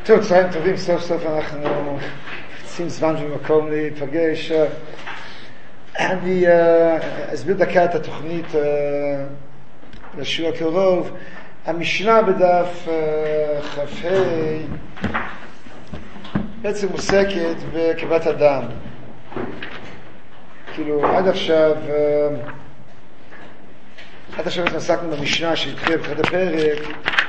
טוב, צהריים טובים, סוף סוף אנחנו רוצים זמן ומקום להיפגש. אני אסביר דקה את התוכנית לשיעור הקרוב. המשנה בדף כ"ה בעצם עוסקת בקבלת אדם. כאילו עד עכשיו עסקנו במשנה שהתחילה בתחילת הפרק,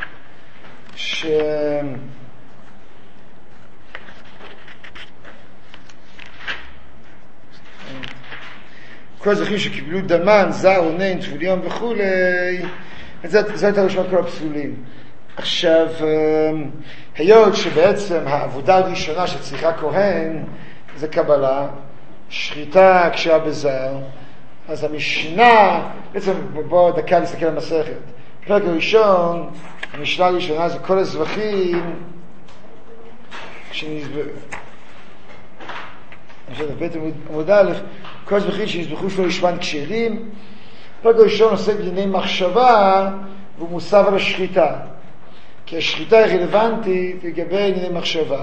כל הזוכים שקיבלו דמן, זר, עונן, טבוליון וכו', זה הייתה רשימת כל הפסולים. עכשיו, היות שבעצם העבודה הראשונה שצריכה כהן זה קבלה, שחיטה כשרה בזר, אז המשנה, בעצם בואו דקה נסתכל על המסכת. בפרק הראשון, המשנה הראשונה זה כל הזבחים שנזבחו. בית עמוד א', כל הזבחים שנזבחו שלא ישמן כשרים. הפרק הראשון עוסק בענייני מחשבה והוא מוסב על השחיטה. כי השחיטה היא רלוונטית לגבי ענייני מחשבה.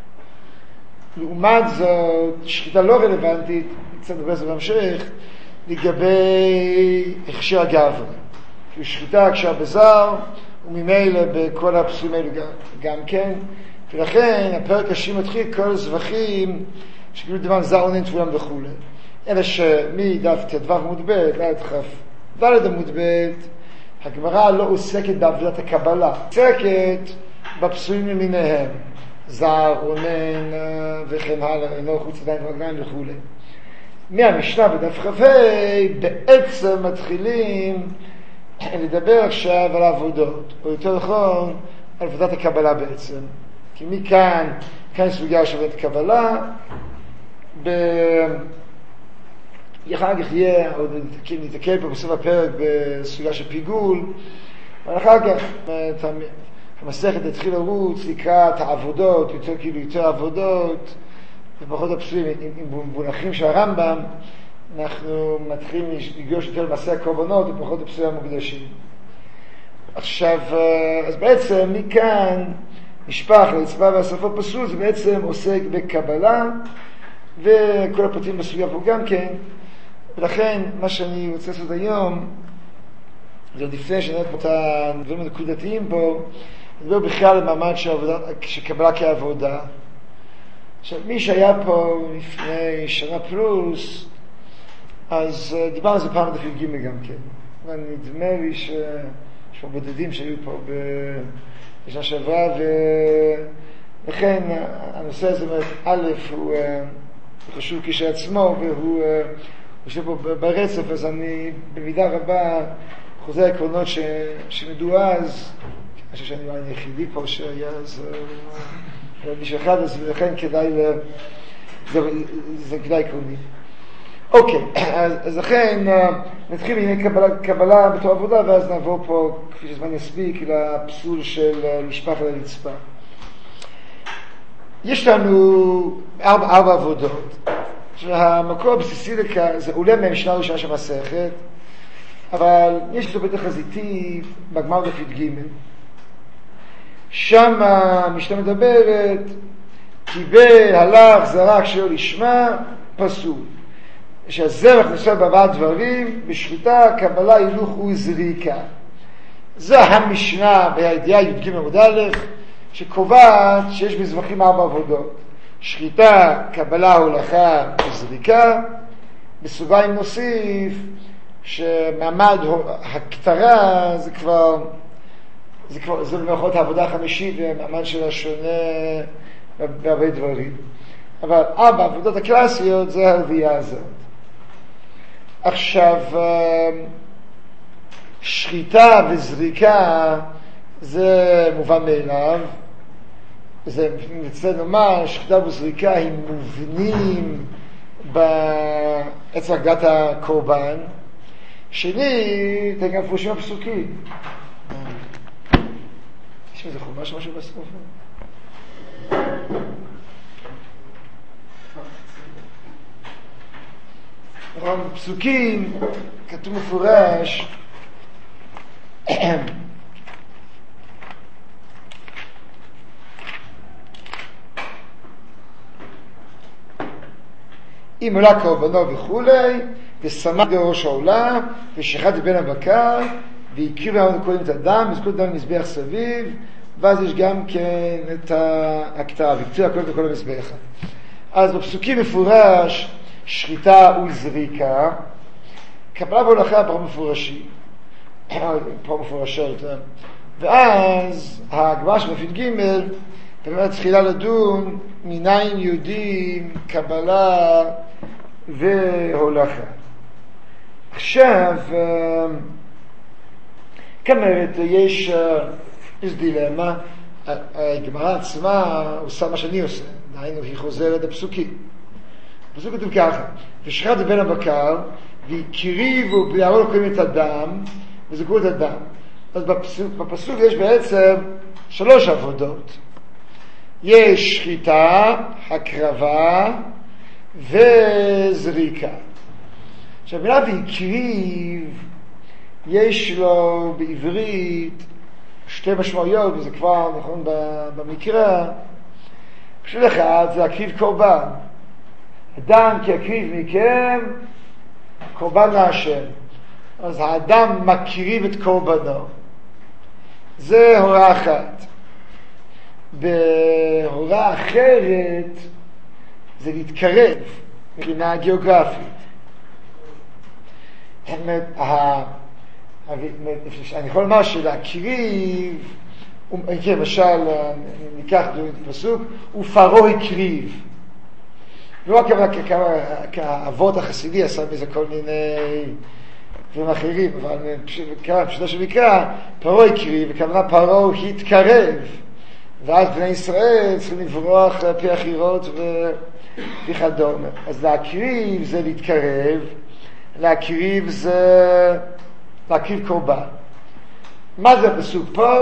לעומת זאת, שחיטה לא רלוונטית, קצת נדבר על זה בהמשך, לגבי הכשר הגברי. כי שחיטה כשרה בזר, וממילא בכל הפסולים האלו גם כן. ולכן הפרק השני מתחיל כל הזבחים שקיבלו דמן, זר, עונן, טבוליון וכו'. אלא שמדף ט"ו עמוד ב' עד כ"ד עמוד ב' הגמרא לא עוסקת בעבודת הקבלה, עוסקת בפסולים למיניהם, זר, עונן וכן הלאה, אינו חוץ ידיים ורגליים וכו'. מהמשנה בדף כ"ה בעצם מתחילים לדבר עכשיו על העבודות, או יותר נכון על עבודת הקבלה בעצם. כי מכאן, כאן סוגיה של עבודת הקבלה, אחר כך יהיה, עוד נתקל פה בסוף הפרק בסוגיה של פיגול, אבל אחר כך המסכת התחיל לרוץ לקראת העבודות, יותר עבודות, ופחות הפסולים, עם מונחים של הרמב"ם, אנחנו מתחילים לגלוש יותר למעשה הקורבנות ופחות הפסולים המוקדשים. עכשיו, אז בעצם מכאן משפח לרצפה והשרפות פסול, זה בעצם עוסק בקבלה, וכל הפרטים בסוגיה פה גם כן. ולכן מה שאני רוצה לעשות היום, זה עוד לפני שנראה את הדברים הנקודתיים פה, נדבר בכלל על מעמד של קבלה כעבודה. עכשיו, מי שהיה פה לפני שנה פלוס, אז דיברנו על זה פעם בדף י"ג גם כן. נדמה לי שיש פה בודדים שהיו פה בשנה שעברה, ולכן הנושא הזה, א', הוא חשוב כשעצמו, והוא יושב פה ברצף, אז אני במידה רבה חוזר העקרונות שנדעו אז, אני חושב שאני אולי היחידי פה שהיה אז מישהו אחד, אז לכן כדאי, זה כדאי עקרוני. אוקיי, אז לכן נתחיל בענייני קבלה בתור עבודה, ואז נעבור פה, כפי שזמן יספיק, לפסול של משפח על הרצפה. יש לנו ארבע עבודות. שהמקור הבסיסי לכאן זה עולה מהמשנה הראשונה של המסכת, אבל יש את הבית החזיתי בגמר דף י"ג. שם המשנה מדברת, קיבל, הלך, זרק, שלא לשמה, פסול. שהזרח נוסע בארבעה דברים, בשחיטה, קבלה, הילוך וזריקה. זה המשנה בידיעה י"ג עמוד א', שקובעת שיש בזבחים ארבע עבודות. שחיטה, קבלה, הולכה וזריקה. בסוגריים נוסיף שמעמד הכתרה זה במערכות העבודה החמישית, ומעמד שלה שונה בהרבה דברים. אבל ארבע העבודות הקלאסיות זה הרביעה הזאת. עכשיו, שחיטה וזריקה זה מובן מאליו. זה מצטער לומר, שחיטה וזריקה הם מובנים בעצם הגעת הקורבן. שני, אתם גם פרושים הפסוקים. יש איזה חומש משהו בסוף? נכון, פסוקים, כתוב מפורש, אם עולה קורבנו וכולי, ושמה בראש העולה, ושחט בבין הבקר, והקריב לנו קודם את הדם, וזכות דם למזבח סביב, ואז יש גם כן את הכתב, וקציר הכל את כל המזבח. אז בפסוקים מפורש, שחיטה וזריקה, קבלה והולכה פה מפורשות, ואז הגמרא שבפרק ג' באמת תחילה לדון מניין יודעים קבלה והולכה. עכשיו, כמרת, יש דילמה, הגמרא עצמה עושה מה שאני עושה, דהיינו היא חוזרת לפסוקים. הפסוק כתוב ככה, ושחט בבין הבקר, והקריבו בארון הכהנים את הדם, וזרקו את הדם. אז בפסוק יש בעצם 3 עבודות. יש שחיטה, הקרבה וזריקה. עכשיו, מילה והקריב, יש לו בעברית 2 משמעויות, וזה כבר נכון במקרא. פשוט אחד זה הקריב קורבן. אדם כי יקריב מכם קורבן להשם. אז האדם מקריב את קורבנו. זה הוראה אחת. בהוראה אחרת זה להתקרב מבחינה גיאוגרפית. אני יכול לומר שלהקריב, למשל ניקח פסוק, ופרעה הקריב. לא רק כאבות החסידי עשה מזה כל מיני דברים אחרים, אבל פשוטה שמקרא, פרעה הקריב, וכמובן פרעה התקרב, ואז בני ישראל צריכים לברוח לפי החירות וכדומה. אז להקריב זה להתקרב, להקריב זה להקריב קורבן. מה זה הפסוק פה?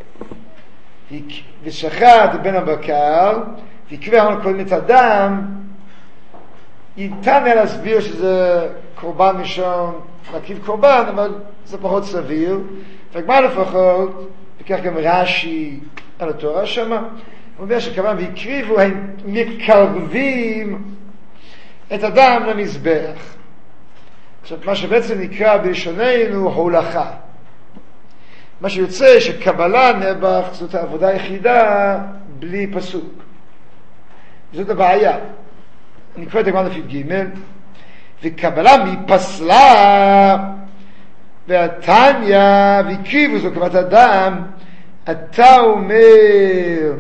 ושחט בבין הבקר, והקריב ארון הכהנים את הדם, ניתן להסביר שזה קורבן ראשון, להקריב קורבן, אבל זה פחות סביר. והגמרא לפחות, וכך גם רש"י על התורה שמה, הוא אומר שכמובן והקריבו, הם מקרבים את הדם למזבח. עכשיו, מה שבעצם נקרא בלשוננו הולכה. מה שיוצא שקבלה נעבך זאת העבודה היחידה בלי פסוק. זאת הבעיה. אני קורא את הגמרא לפי ג' וקבלה מפסלה והתניא והקריבו זו קבלת הדם, אתה אומר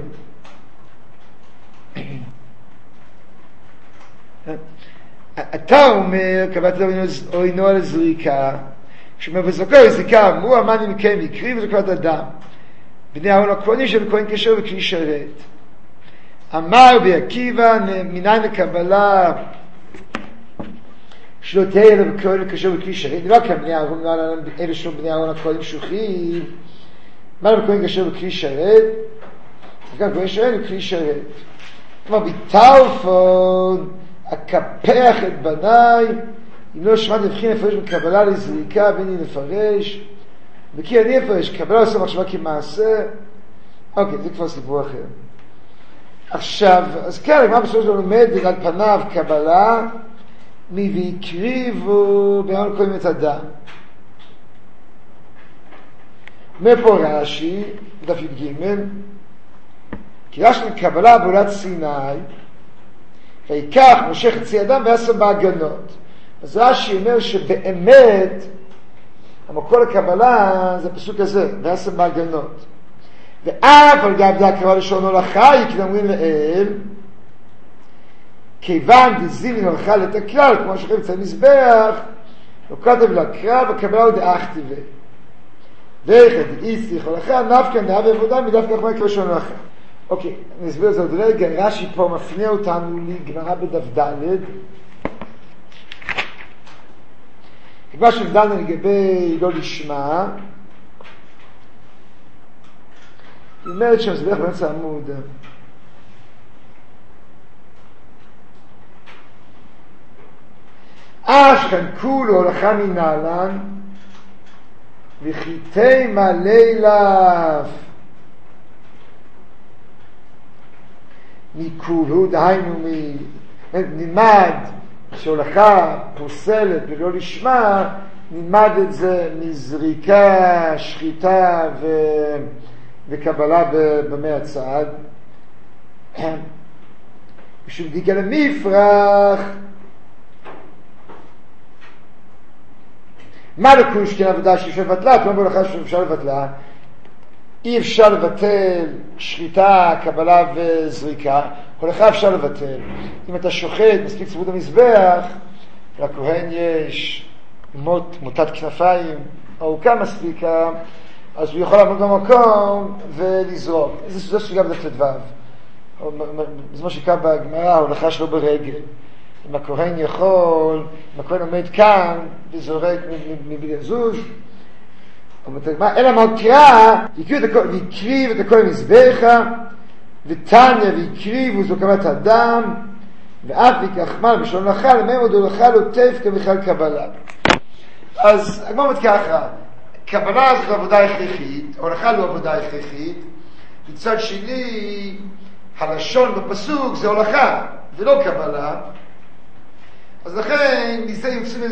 קבלת הדם אינו על זריקה, כשאומר וזרקו על זריקה אמרו המאני מכם הקריבו זו קבלת הדם, בני אהרון הכהנים שהם כהן כשר וכלי שרת. אמר בעקיבא מניין לקבלה שלא תהיה אלה בכהן כשר וכלי שרת, לא רק בני אהרון, אלה שלא בני אהרון הכהנים שוחים, מה בכהן כשר וכלי שרת? וגם כהן שרת וכלי שרת. כלומר, בטלפון אקפח את בניי, אם לא שמעת לבחין לפרש מקבלה לזריקה ואני לפרש, וכי אני אפרש, קבלה עושה מחשבה כמעשה. אוקיי, זה כבר סיפור אחר. עכשיו, אז כן, הגמרא בסופו של דבר לומד על פניו קבלה, והקריבו בארון הכהנים את הדם. אומר פה רש"י, דף י"ג, כי רש"י קבלה בעולת סיני, ויקח משה חצי אדם ועשה בהגנות. אז רש"י אומר שבאמת המקור לקבלה זה הפסוק הזה, ועשה בהגנות. ואף על גב דקרא לשון הולכה, כי אומרים לאל, כיוון דזימין הולכה לתקרא, כמו שחייב אצל מזבח, לא כתב לקרא וקבלה עוד דאכתיבה. ואיכא דאיסתיך הולכה, נפקא נאה ועבודה מדווקא כמו יקרא לשון הולכה. אוקיי, אני אסביר את זה עוד רגע. רש"י פה מפנה אותנו לגמרא בדף ד'. גמרא שדנה לגבי לא לשמה, היא אומרת שם, זה בערך באמצע העמוד. אשכן כולו הולכה מנהלן, וחיתי מלילה מכולו, דהיינו נלמד שהולכה פוסלת ולא לשמה, נלמד את זה מזריקה, שחיטה וקבלה במי הצד. בשביל בדיקה למפרח, מה לקוש כן עבודה שאפשר לבטלה? אתה אומר לך שאפשר לבטלה. אי אפשר לבטל שחיטה, קבלה וזריקה, הולכה אפשר לבטל. אם אתה שוחט מספיק צמוד המזבח, לכהן יש מוטת כנפיים ארוכה מספיקה, אז הוא יכול לעמוד במקום ולזרוק. זו סוגיה בדף ט"ו. זה מה שקרה בגמרא, ההולכה שלו ברגל. אם הכהן יכול, אם הכהן עומד כאן וזורק מבלי לזוז, אלא מה קרא, והקריב את הכל מזבחה, ותניא והקריבו זו קבלת הדם, ואף וכחמל בשלום לחל, למעמד הולכה לו תפקא בכלל קבלה. אז הגמרא אומרת ככה, קבלה זאת עבודה הכרחית, הולכה לא עבודה הכרחית, מצד שני, הלשון בפסוק זה הולכה, זה לא קבלה, אז לכן מזה יוצאים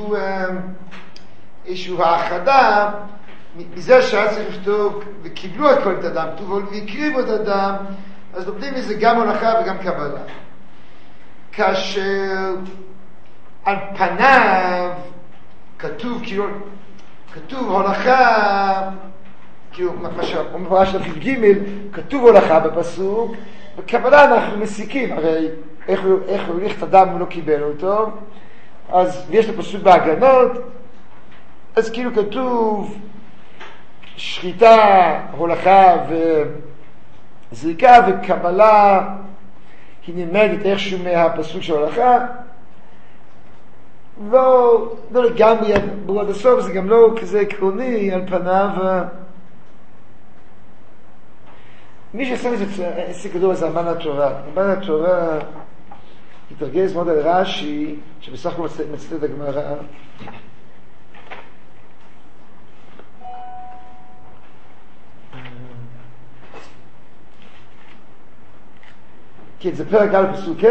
איזשהו האחדה, מזה שהיה צריך לכתוב, וקיבלו הכל את הדם, והקריבו את הדם, אז לומדים מזה גם הולכה וגם קבלה. כאשר על פניו כתוב הולכה, כאילו מה שאומר של ג' כתוב הולכה בפסוק, בקבלה אנחנו מסיקים, הרי איך הוא הוליך את הדם ולא קיבל אותו, אז ויש לו פסוק בהגנות, אז כאילו כתוב שחיטה, הולכה וזריקה, וקבלה היא נלמדת איכשהו מהפסוק של הולכה. לא לגמרי ברור עד הסוף, זה גם לא כזה עקרוני על פניו. מי שעשה מזה עסק גדול הזה אמן התורה. אמן התורה התרגז מאוד על רש"י, שבסך הכל מצטט את הגמרא. כי זה פרק א' פסוק ה',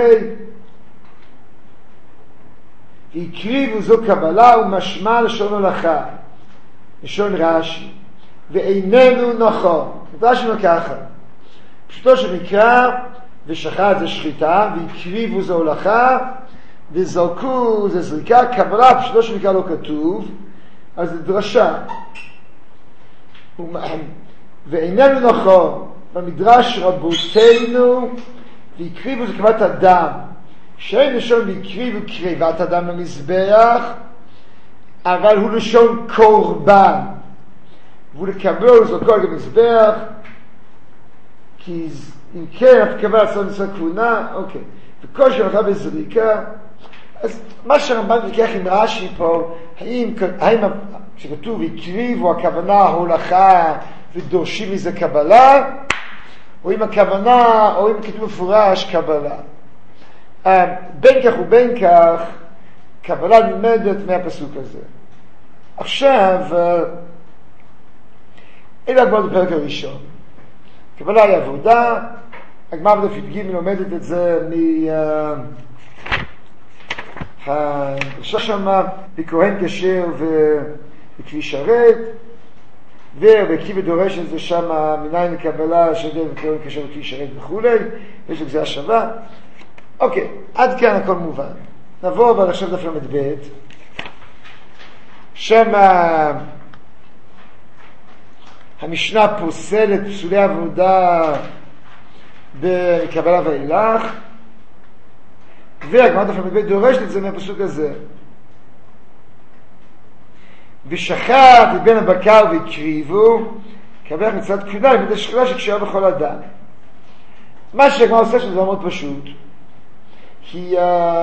והקריבו זו קבלה ומשמע לשון הולכה, לשון רש"י, ואיננו נכון. רש"י אומר ככה, פשוטו שנקרא ושחט זה שחיטה, והקריבו זו הולכה, וזרקו זה זריקה, קבלה פשוטו שנקרא לא כתוב, אז זה דרשה. ואיננו נכון, במדרש רבותינו, והקריבו זה קבלת הדם, שאין לשון והקריבו קריבת הדם למזבח, אבל הוא לשון קורבן, והוא לקבל זו כל המזבח, כי אם כן, אף קבל עצמו מצוות כהונה, אוקיי. וכל שהולכה בזריקה, אז מה שהרמב"ם מתווכח עם רש"י פה, האם כשכתוב הקריבו, הכוונה הולכה ודורשים מזה קבלה, או אם הכוונה, או אם כתוב מפורש, קבלה. בין כך ובין כך, קבלה נלמדת מהפסוק הזה. עכשיו, אלה הגמרא בפרק הראשון. קבלה היא עבודה, הגמרא בדף י"ג לומדת את זה שמה בכהן כשר וכלי שרת, וכתיב ודורש את זה שמה מניין לקבלה שדר וכהן כשר וכלי שרת וכו', ויש לזה השווה. אוקיי, עד כאן הכל מובן. נבוא אבל עכשיו דף ל"ב, שמה המשנה פוסלת פסולי עבודה בקבלה ואילך, והגמרא דף ל"ב דורשת את זה מהפסוק הזה. ושחט את בן הבקר והקריבו, קבלך מצוות כהונה למדי שחיטה שקשורה בכל אדם. מה שהגמרא עושה שזה מאוד פשוט. היא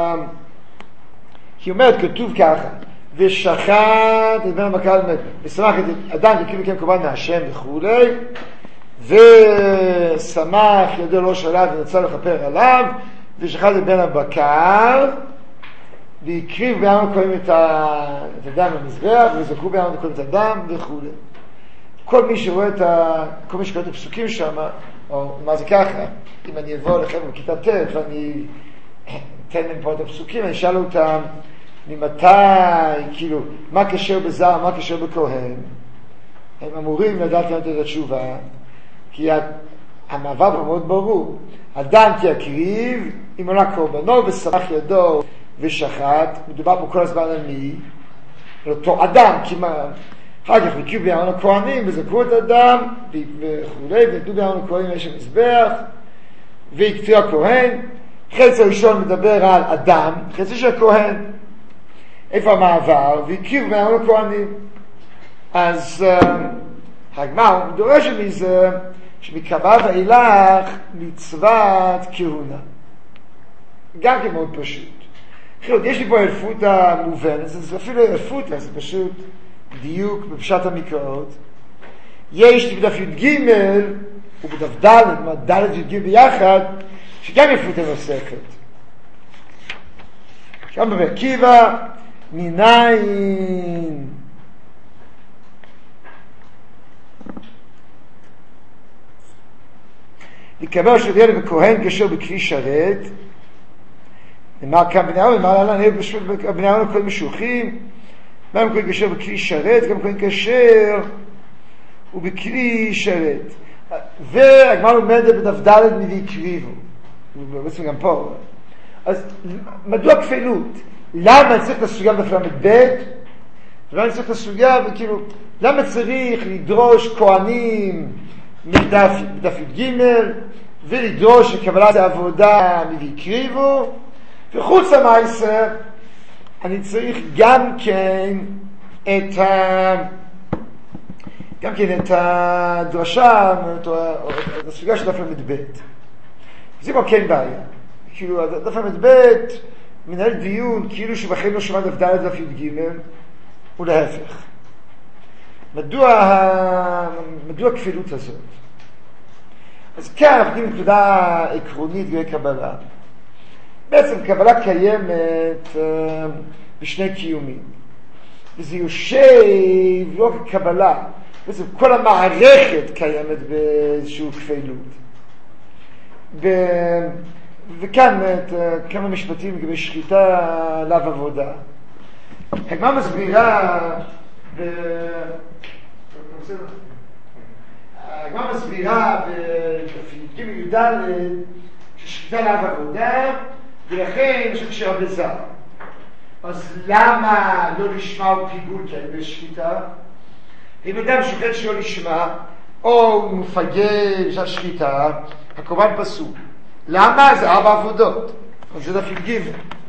אומרת, כתוב ככה, ושחט את בן הבקר, ושמח את אדם וכאילו כן קורבן מהשם וכו', ושמח ידו לא שלה ונצא לכפר עליו, ושחט את בן הבקר, והקריב בעם הקוראים את הדם למזבח, וזרקו בעם הקוראים את הדם וכו'. כל מי שרואה כל מי שקורא את הפסוקים שם, או מה זה ככה, אם אני אבוא לכם בכיתה ט' ואני תן להם פה את הפסוקים, אני אשאל אותם ממתי, כאילו, מה קשר בזר, מה קשר בכהן. הם אמורים לדעת לנו את התשובה, כי המעבר פה מאוד ברור. אדם תקריב, אם עולה קורבנו ושמח ידו ושחט, מדובר פה כל הזמן על מי? על אותו אדם, כמעט. אחר כך הקיעו בארון הכהנים וזרקו את הדם וכולי, ונתנו בארון הכהנים יש המזבח ויקטיר הכהן. חצי הראשון מדבר על אדם, חצי של הכהן. איפה המעבר? והקיעו בארון הכהנים. אז הגמרא דורש מזה שמקרבה ואילך מצוות כהונה. גם כן מאוד פשוט. יש לי פה אלפות המובנת, זה אפילו אלפות, זה פשוט דיוק בפשט המקראות. יש בדף י"ג ובדף ד', ד' י"ג ביחד, שגם אלפות הנוספת. גם בבית עקיבא, מניין לקבל שתהיה בכהן קשר בכלי שרת, נאמר כאן בני אהרון, נאמר להלן, בני אהרון הכהן משוחים, גם כהן קשר בכלי שרת, גם כהן קשר ובכלי שרת. והגמרא לומדת בדף ד' והקריבו, בעצם גם פה. אז מדוע כפילות? למה צריך את הסוגיה בדף ל"ב? ולמה צריך את הסוגיה, וכאילו, למה צריך לדרוש כהנים מדף י"ג, ולדרוש לקבלת העבודה והקריבו, וחוץ למעשה, אני צריך גם כן את הדרשה, את הסוגיה של דף ל"ב. זה כבר כן בעיה. כאילו, דף ל"ב מנהל דיון כאילו שבחיים לא שמע דף ד' דף י"ג, ולהפך. מדוע הכפילות הזאת? אז כאן אנחנו יודעים נקודה עקרונית לגבי קבלה. בעצם קבלה קיימת בשני קיומים. וזה יושב לא כקבלה, בעצם כל המערכת קיימת באיזשהו כפילות. וכאן כמה משפטים לגבי שחיטה לאו עבודה. הגמרא מסבירה הגמרא מסבירה בפרקים י"ד ששחיטה לאו עבודה, ולכן יש קשר בזר. אז למה לא לשמה או פיגול כן בשחיטה? אם אדם שוחט שלא לשמה, או הוא מפגל בשביל שחיטה, הקורבן פסול. למה? זה 4 עבודות. זה דף י"ג.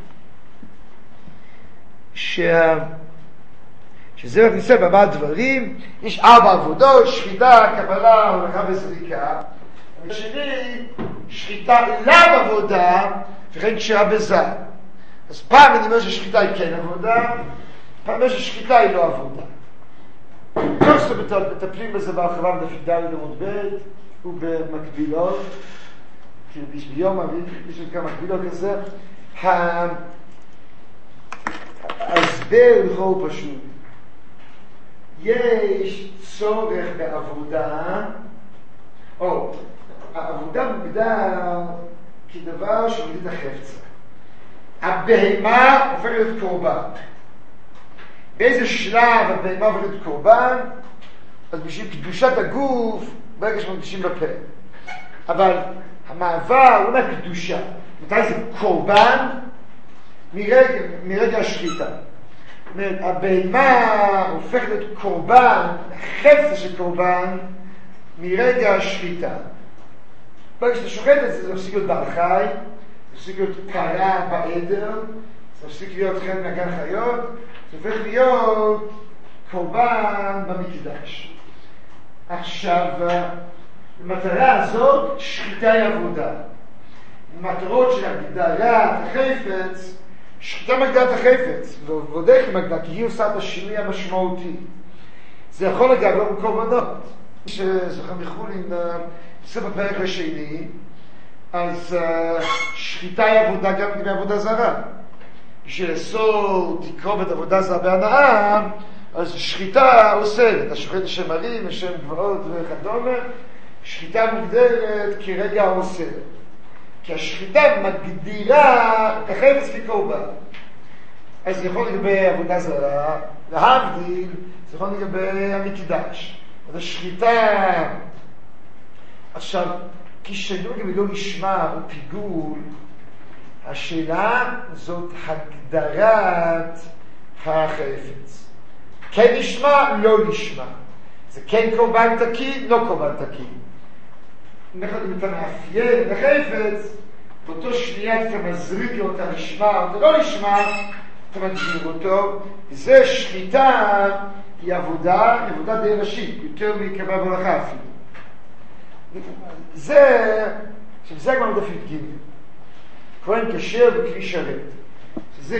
שזה רק ניסה במה דברים, יש 4 עבודות, שחיטה, קבלה, הולכה וזריקה. השני, שחיטה לאו עבודה, וכן קשרה בזר. אז פעם אני אומר ששחיטה היא כן עבודה, פעם אומר ששחיטה היא לא עבודה. תוספות מטפלים בזה בהרחבה בדף י"ד עמוד ב' ובמקבילות, כאילו ביום יש כמה מקבילות כזה. ההסבר הוא פשוט. יש צורך בעבודה, או העבודה מוגדר כדבר שמוליד את החפצה. הבהמה הופכת להיות קורבן. באיזה שלב הבהמה הופכת להיות קורבן? אז בשביל קדושת הגוף, ברגע שמקדישים בפה. אבל המעבר הוא מהקדושה. מתי זה קורבן? מרגע השחיטה. זאת אומרת, הבהמה הופכת להיות קורבן, חפץ של קורבן, מרגע השחיטה. ברגע שאתה שוחט את זה, זה מפסיק להיות בעל חי, זה מפסיק להיות פרה בעדר, זה מפסיק להיות חלק מהגן חיות, זה הופך להיות קורבן במקדש. עכשיו, במטרה הזאת, שחיטה היא עבודה. מטרות של הגדרת החפץ, שחיטה מגדרת החפץ, ובודק עם הגדרת, כי היא עושה את השינוי המשמעותי. זה יכול לגב לא בקורבנות. שזוכר מחולין, בסוף הפרק השני, אז שחיטה היא עבודה גם לגבי עבודה זרה. בשביל לאסור תקרובת עבודה זרה בהנאה, אז שחיטה אוסרת, השוחט לשם ערים, לשם גבעות וכדומה, שחיטה מוגדרת כרגע אוסרת. כי השחיטה מגדירה את החפץ כקורבן. אז זה יכול לגבי עבודה זרה, להבדיל, זה יכול לגבי המקדש. אז השחיטה, עכשיו, כשאנחנו לגבי לא נשמע או פיגול, השאלה זאת הגדרת החפץ. כן נשמע, לא נשמע. זה כן קורבן תקין, לא קורבן תקין. אם אתה מאפיין את החפץ, באותו שנייה אתה מזריק לו אותה נשמע, או אתה לא נשמע, אתה מגדיר אותו. זה שחיטה, היא עבודה די ראשית, יותר מקרבה והולכה אפילו. זה כבר דף י"ג. כהן כשר בכלי שרת. שזה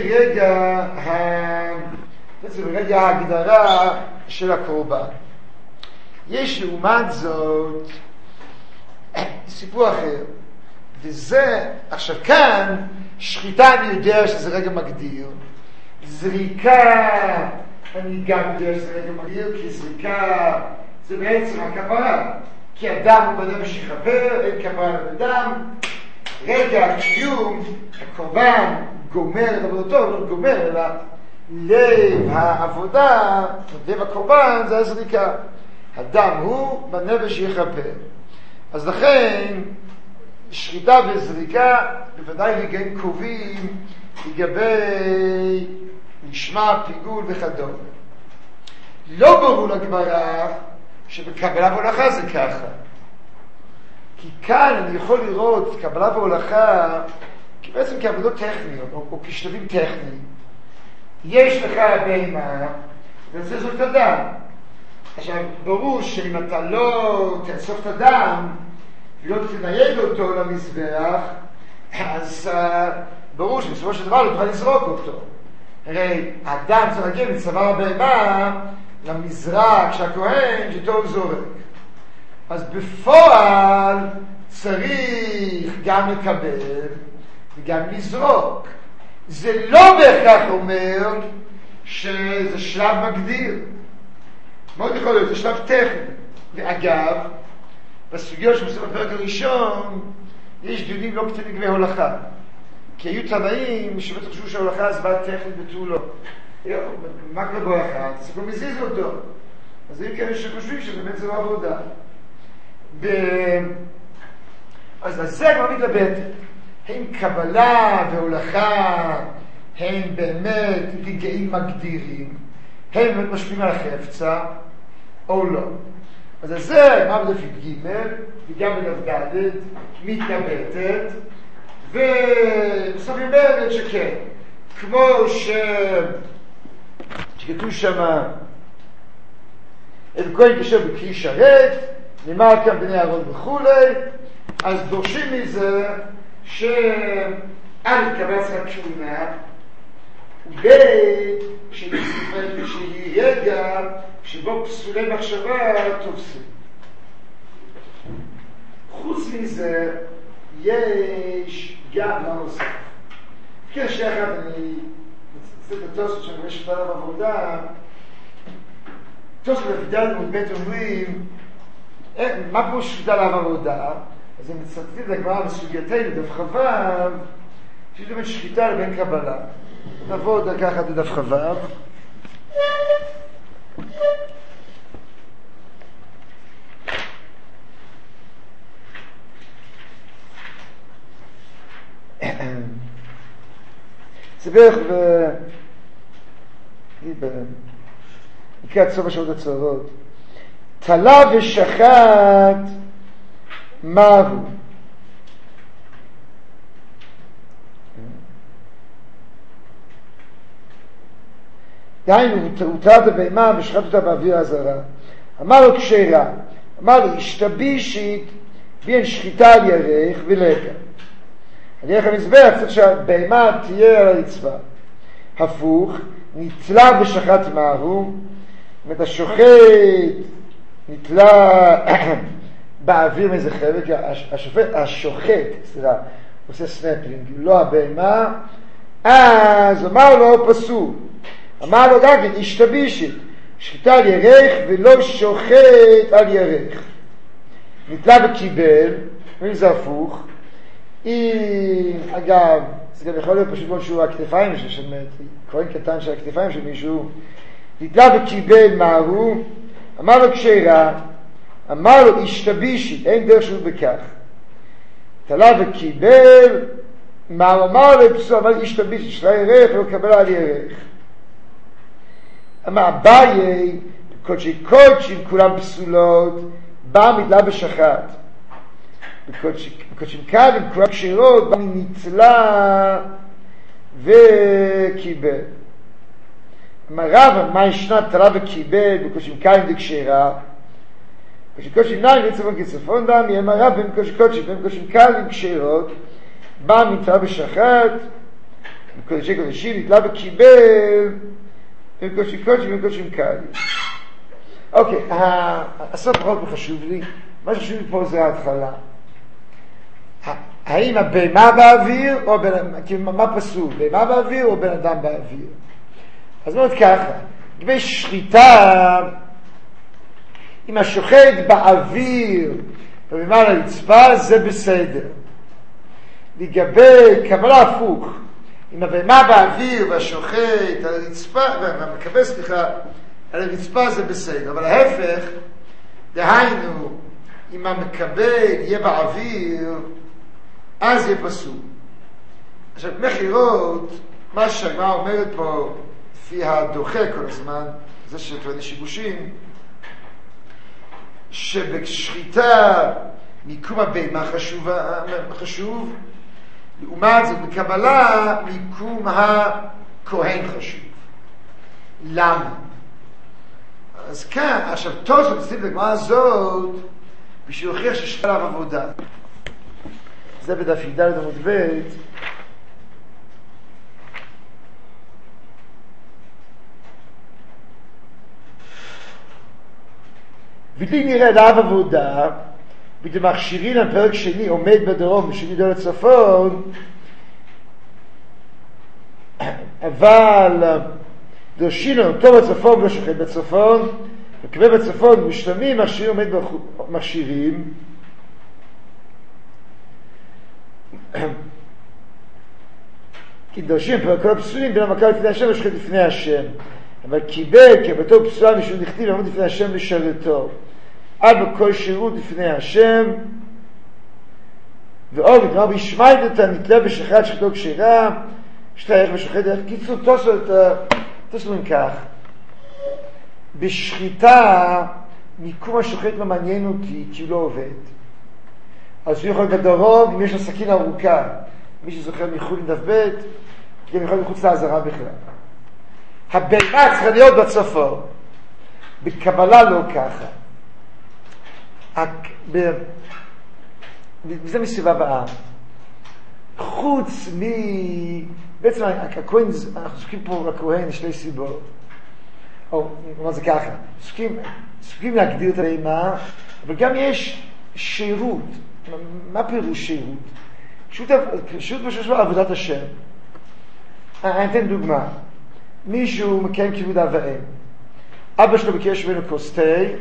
רגע ההגדרה של הקורבן. יש לעומת זאת סיפור אחר, וזה, עכשיו כאן, שחיטה אני יודע שזה רגע מגדיר, זריקה אני גם יודע שזה רגע מגדיר, כי זריקה זה בעצם הכפרה, כי הדם הוא בנפש יכפר, אין כפרה בדם, רגע הקיום, הקורבן גומר את עבודתו, לא גומר, אלא לב העבודה, לב הקורבן זה הזריקה, הדם הוא בנפש יכפר. אז לכן, שחיטה וזריקה בוודאי רגעים קובעים לגבי נשמע, פיגול וכדומה. לא ברור לגמרא שבקבלה והולכה זה ככה. כי כאן אני יכול לראות קבלה והולכה בעצם כעבודות טכניות או כשלבים טכניים. יש לך בהמה וזה זאת הדם. עכשיו, ברור שאם אתה לא תאסוף את הדם ולא תנייד אותו למזבח, אז ברור שבסופו של דבר לא תוכל לזרוק אותו. הרי הדם צריך להגיע מצוואר הבהמה למזרק שהכהן שאיתו הוא זורק. אז בפועל צריך גם לקבל וגם לזרוק. זה לא בהכרח אומר שזה שלב מגדיר. מאוד יכול להיות, זה שלב טכני. ואגב, בסוגיות שמסתובב בפרק הראשון, יש דיונים לא קטנים לגבי הולכה. כי היו תנאים שבטח חשבו שההולכה הסברה טכנית ותו לא. מה כבר בו אחד? אז כבר מזיז אותו. אז היו כאלה שחושבים שבאמת זה לא עבודה. אז זה כבר מתלבטת. האם קבלה והולכה הם באמת רגעים מגדירים? הם באמת משפיעים על החפצה או לא? אז זה מה בדף י"ג וגם בדף ד' מתלבטת, ובסוף היא אומרת שכן, כמו שכתוב שם את כהן כשר בכלי שרת, נאמר כאן בני אהרון וכולי, אז דורשים מזה שעל קבלת הכהונה שהיא רגע שבו פסולי מחשבה תופסים. חוץ מזה יש גם מה נוסף. כן, שנייה אחת אני מצטט את התוספות שאני רואה שבא עליו עבודה. תוספות בדף ב' אומרים מה פה שבא עליו עבודה? אז הם מצטטים את הגמרא בסוגייתנו דף כ"ו, שיש באמת שחיטה לבין קבלה. נבוא דקה אחת לדף כ"ו. זה בערך לקראת סוף השעות הצהרות. תלה ושחט מהו? דהיינו, הוא תלה את הבהמה ושחט אותה באוויר הזרה. אמר לו כשרה, אמר לו, השתבישית בין שחיטה על ירך ולקה. על ירך המזבח צריך שהבהמה תהיה על הרצפה. הפוך, נתלה ושחט מהו, זאת השוחט נתלה באוויר מאיזה חבל, כי השוחט, עושה סנפלינג, לא הבהמה, אז אמר לו פסול. אמר לו גם כן, השתבישת, שחיטה על ירך ולא שוחט על ירך. נתלה וקיבל, וזה הפוך, אגב, זה גם יכול להיות פשוט מאוד שהוא הכתפיים כהן קטן של הכתפיים של מישהו, נתלה וקיבל מהו, אמר לו כשרה, אמר לו השתבישי, אין דרך שהוא בכך. תלה וקיבל, מה אמר לו פסול, אמר לי השתבישי, שלה ירח, לא קבל על ירח. אמר אביי, קודשי קודשים כולם פסולות, בא מתלה בשחט. בקודשים קלים כולם כשרות, בא נתלה וקיבל. אמר רב, מה ישנה תלה וקיבל בקודשים קלים דקשרה? קודשים קודשים נעים לצפון כצפון דם, אמר רב, בין קודשים קודשים, בין קודשים קלים כשרות, בא מתלה בשחט, בקודשי קודשים נתלה וקיבל, בין קודשים קודשים, בין קודשים קלים. אוקיי, הסוף פחות חשוב לי, מה שחשוב לי פה זה ההתחלה. האם הבהמה באוויר, או מה פסול, בהמה באוויר או בן אדם באוויר? אז מאוד ככה, לגבי שחיטה, אם השוחט באוויר ובהמה על הרצפה, זה בסדר. לגבי קבלה הפוך, אם הבהמה באוויר והשוחט על הרצפה, והמקבל סליחה, על הרצפה זה בסדר, אבל ההפך, דהיינו, אם המקבל יהיה באוויר, אז יהיה פסול. עכשיו, מחירות, מה שהגמרא אומרת פה, לפי הדוחה כל הזמן, זה שטוען שיבושים, שבשחיטה מיקום הבהמה חשוב, לעומת זאת בקבלה מיקום הכהן חשוב. למה? אז כאן, עכשיו תוספות מסתכל בגמרא הזאת, בשביל להוכיח שיש עליו עבודה. זה בדף י"ד עמוד ב', ולי נראה עליו עבודה, ובמכשירין הפרק שני עומד בדרום ושני דור לצפון, אבל דורשינו טוב בצפון ולא שוחט בצפון, וכבי בצפון משלמים, מכשירים עומד במכשירים, כי דורשים כל הפסולים בין המכה לפני השם ושוחט לפני השם, אבל קיבל כבתו פסולה משום דכתיב לעמוד לפני השם לשרתו, עד בכל שירות לפני השם, ועוד וכמה בישמעית אותה נתלה בשחט שחיטו כשרה, שתה איך בשוחט איך, קיצור תוספות כך, בשחיטה מיקום השוחט לא מעניין אותי כי הוא לא עובד, אז הוא יכול בדרום אם יש לו סכין ארוכה, מי שזוכר מחול עם דף ב' כי הוא יכול מחוץ לעזרה בכלל. הבהמה צריכה להיות בצפון, בקבלה לא ככה. וזה מסיבה הבאה. חוץ בעצם הכהן, אנחנו עוסקים פה בכהן שתי סיבות. או, נאמר זה ככה, עוסקים להגדיר את הבהמה, אבל גם יש שירות. מה פירוש שירות? שירות משהו של עבודת השם. אני אתן דוגמה. מישהו מקיים כיבוד אב ואם. אבא שלו ביקש ממנו כוס תה,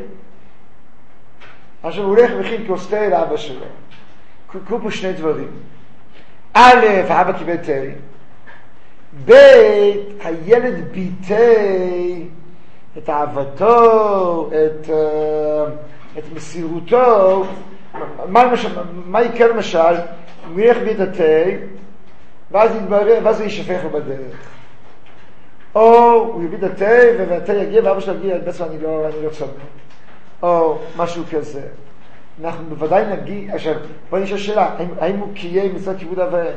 עכשיו הוא הולך ומכין כוס תה לאבא שלו. קרו פה שני דברים. א', האבא קיבל תה. ב', הילד ביטא את אהבתו, את מסירותו. מה יקרה למשל? הוא ילך בי את התה, ואז הוא ישפך לו בדרך. או הוא יביא את התה, והתה יגיע, ואבא שלו יגיע, בעצם אני לא צומח. או משהו כזה. אנחנו בוודאי נגיד, עכשיו, בוא נשאל שאלה, האם הוא קיים מצוות כיבוד אב ואם?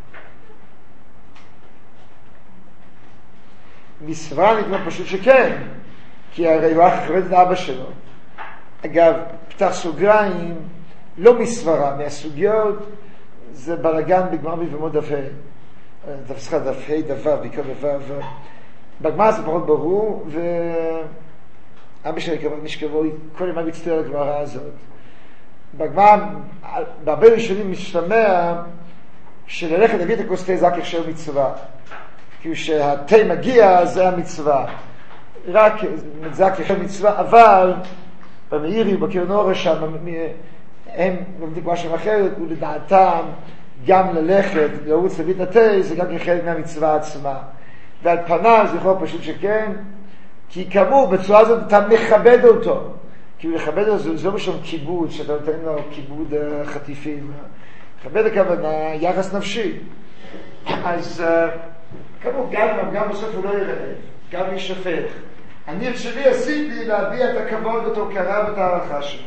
מסברה נקרא פשוט שכן, כי הרי הוא היה חרד את אבא שלו. אגב, פתח סוגריים, לא מסברה, מהסוגיות, זה בלגן בגמרא בבמות דף ה', דף ה', דף ו', בעיקר דף ו'. בגמרא זה פחות ברור, ואבא שלי נשכבו כל ימה מצטער על הגמרא הזאת. בגמרא, בהרבה ראשונים משתמע שללכת להביא את הכוס תה זה רק הכשר מצווה. כאילו שהתה מגיע זה המצווה. רק זה רק הכשר מצווה, אבל במאירי ובקרן אורש שם, הם לומדים משהו אחרת, ולדעתם גם ללכת, לרוץ להביא את התה, זה גם כחלק מהמצווה עצמה. ועל פניו זה יכול פשוט שכן, כי כאמור, בצורה הזאת אתה מכבד אותו. כי לכבד אותו זה לא משום כיבוד, שאתה נותן לו כיבוד חטיפים. מכבד הכוונה, יחס נפשי. אז כאמור, גם בסוף הוא לא יראה, גם ישפך. אני את שלי עשיתי להביע את הכבוד ואת ההוקרה ואת הערכה שלו.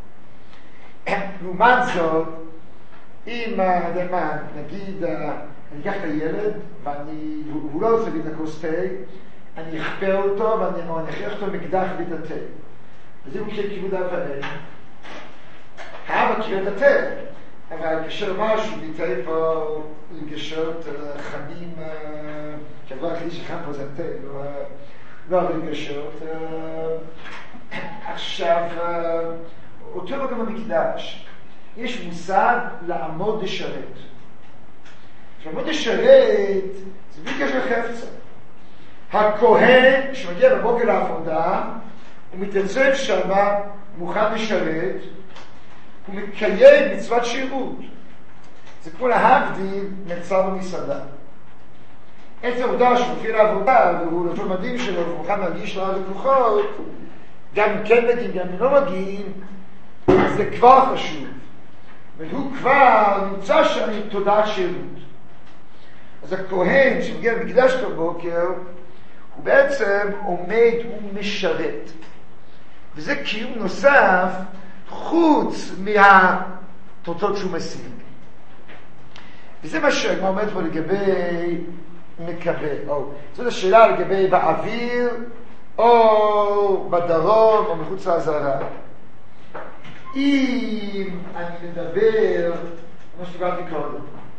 לעומת זאת, אם, נגיד, אני אקח את הילד, והוא לא רוצה להביא את הכוס תה, אני אכפה אותו, ואני אכריח אותו מקדח להביא את התה. אז אם הוא מכיר כיבוד אב ואם, האבא מכיר את התה, אבל קשה לומר שהוא מתאר פה רגשות חמים, כי הדבר הכי שחם פה זה התה, לא הרגשות. עכשיו, אותו גם במקדש, יש מושג לעמוד לשרת. לעמוד לשרת זה בלי קשר חפצה. הכהן שמגיע בבוקר לעבודה, הוא מתייצב שם, מוכן לשרת, הוא מקיים מצוות שירות. זה כמו להבדיל מצב במסעדה. עצם העובדה שהוא מופיע לעבודה, והוא לפי המדים שלו, והוא מוכן להגיש לה לקוחות, גם אם כן מגיעים, גם אם לא מגיעים, זה כבר חשוב. והוא כבר נמצא שם עם תודעת שירות. אז הכהן שמגיע למקדש בבוקר, הוא בעצם עומד ומשרת. וזה קיום נוסף חוץ מהתוצאות שהוא משיג. וזה מה שהגמרא אומרת פה לגבי מקבל. זאת השאלה לגבי באוויר, או בדרום, או מחוץ לעזרה. אם אני מדבר, מה שדיברתי קודם,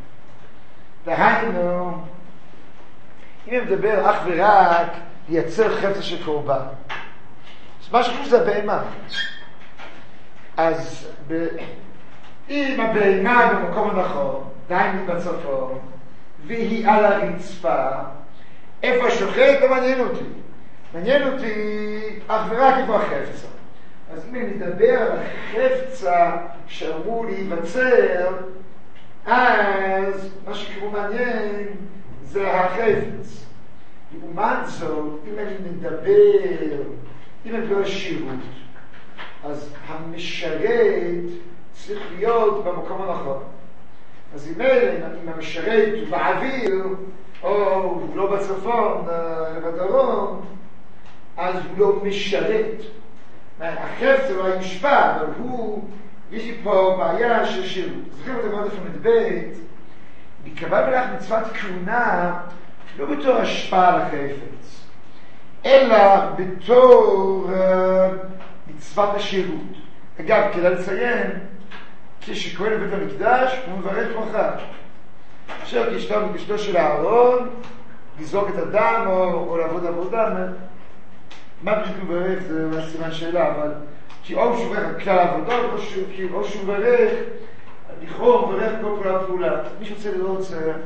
דהיינו, אם אני מדבר אך ורק לייצר חפץ של קורבן, אז מה שחושב זה הבהמה. אז אם הבהמה במקום הנכון, דהיינו בצפון, והיא על הרצפה, איפה שוחט לא מעניין אותי. מעניין אותי אך ורק איפה החפצה. אז אם אני מדבר על החפצה שאמור להיווצר, אז מה שכמו מעניין זה החפץ. לעומת זאת, אם אני מדבר על שירות, אז המשרת צריך להיות במקום הנכון. אז אם המשרת הוא באוויר, או הוא לא בצפון, אלא בדרום, אז הוא לא משרת. החפץ הוא לא יושפע, אבל יש לי פה בעיה של שירות. זוכרים את המועד הפונדבט, נקבע בלך מצוות כהונה לא בתור השפעה על החפץ, אלא בתור מצוות השירות. אגב, כדאי לציין, כשכהן בבית המקדש, הוא מברך ברכה. אשר כשתו של הארון, לזרוק את הדם או לעבוד עבודה, מה בדיוק הוא מברך? זה סימן שאלה, אבל כי או שהוא מברך על כלל העבודות, או שהוא מברך, לכאורה הוא מברך כל פעולה פעולה. מי שרוצה לראות,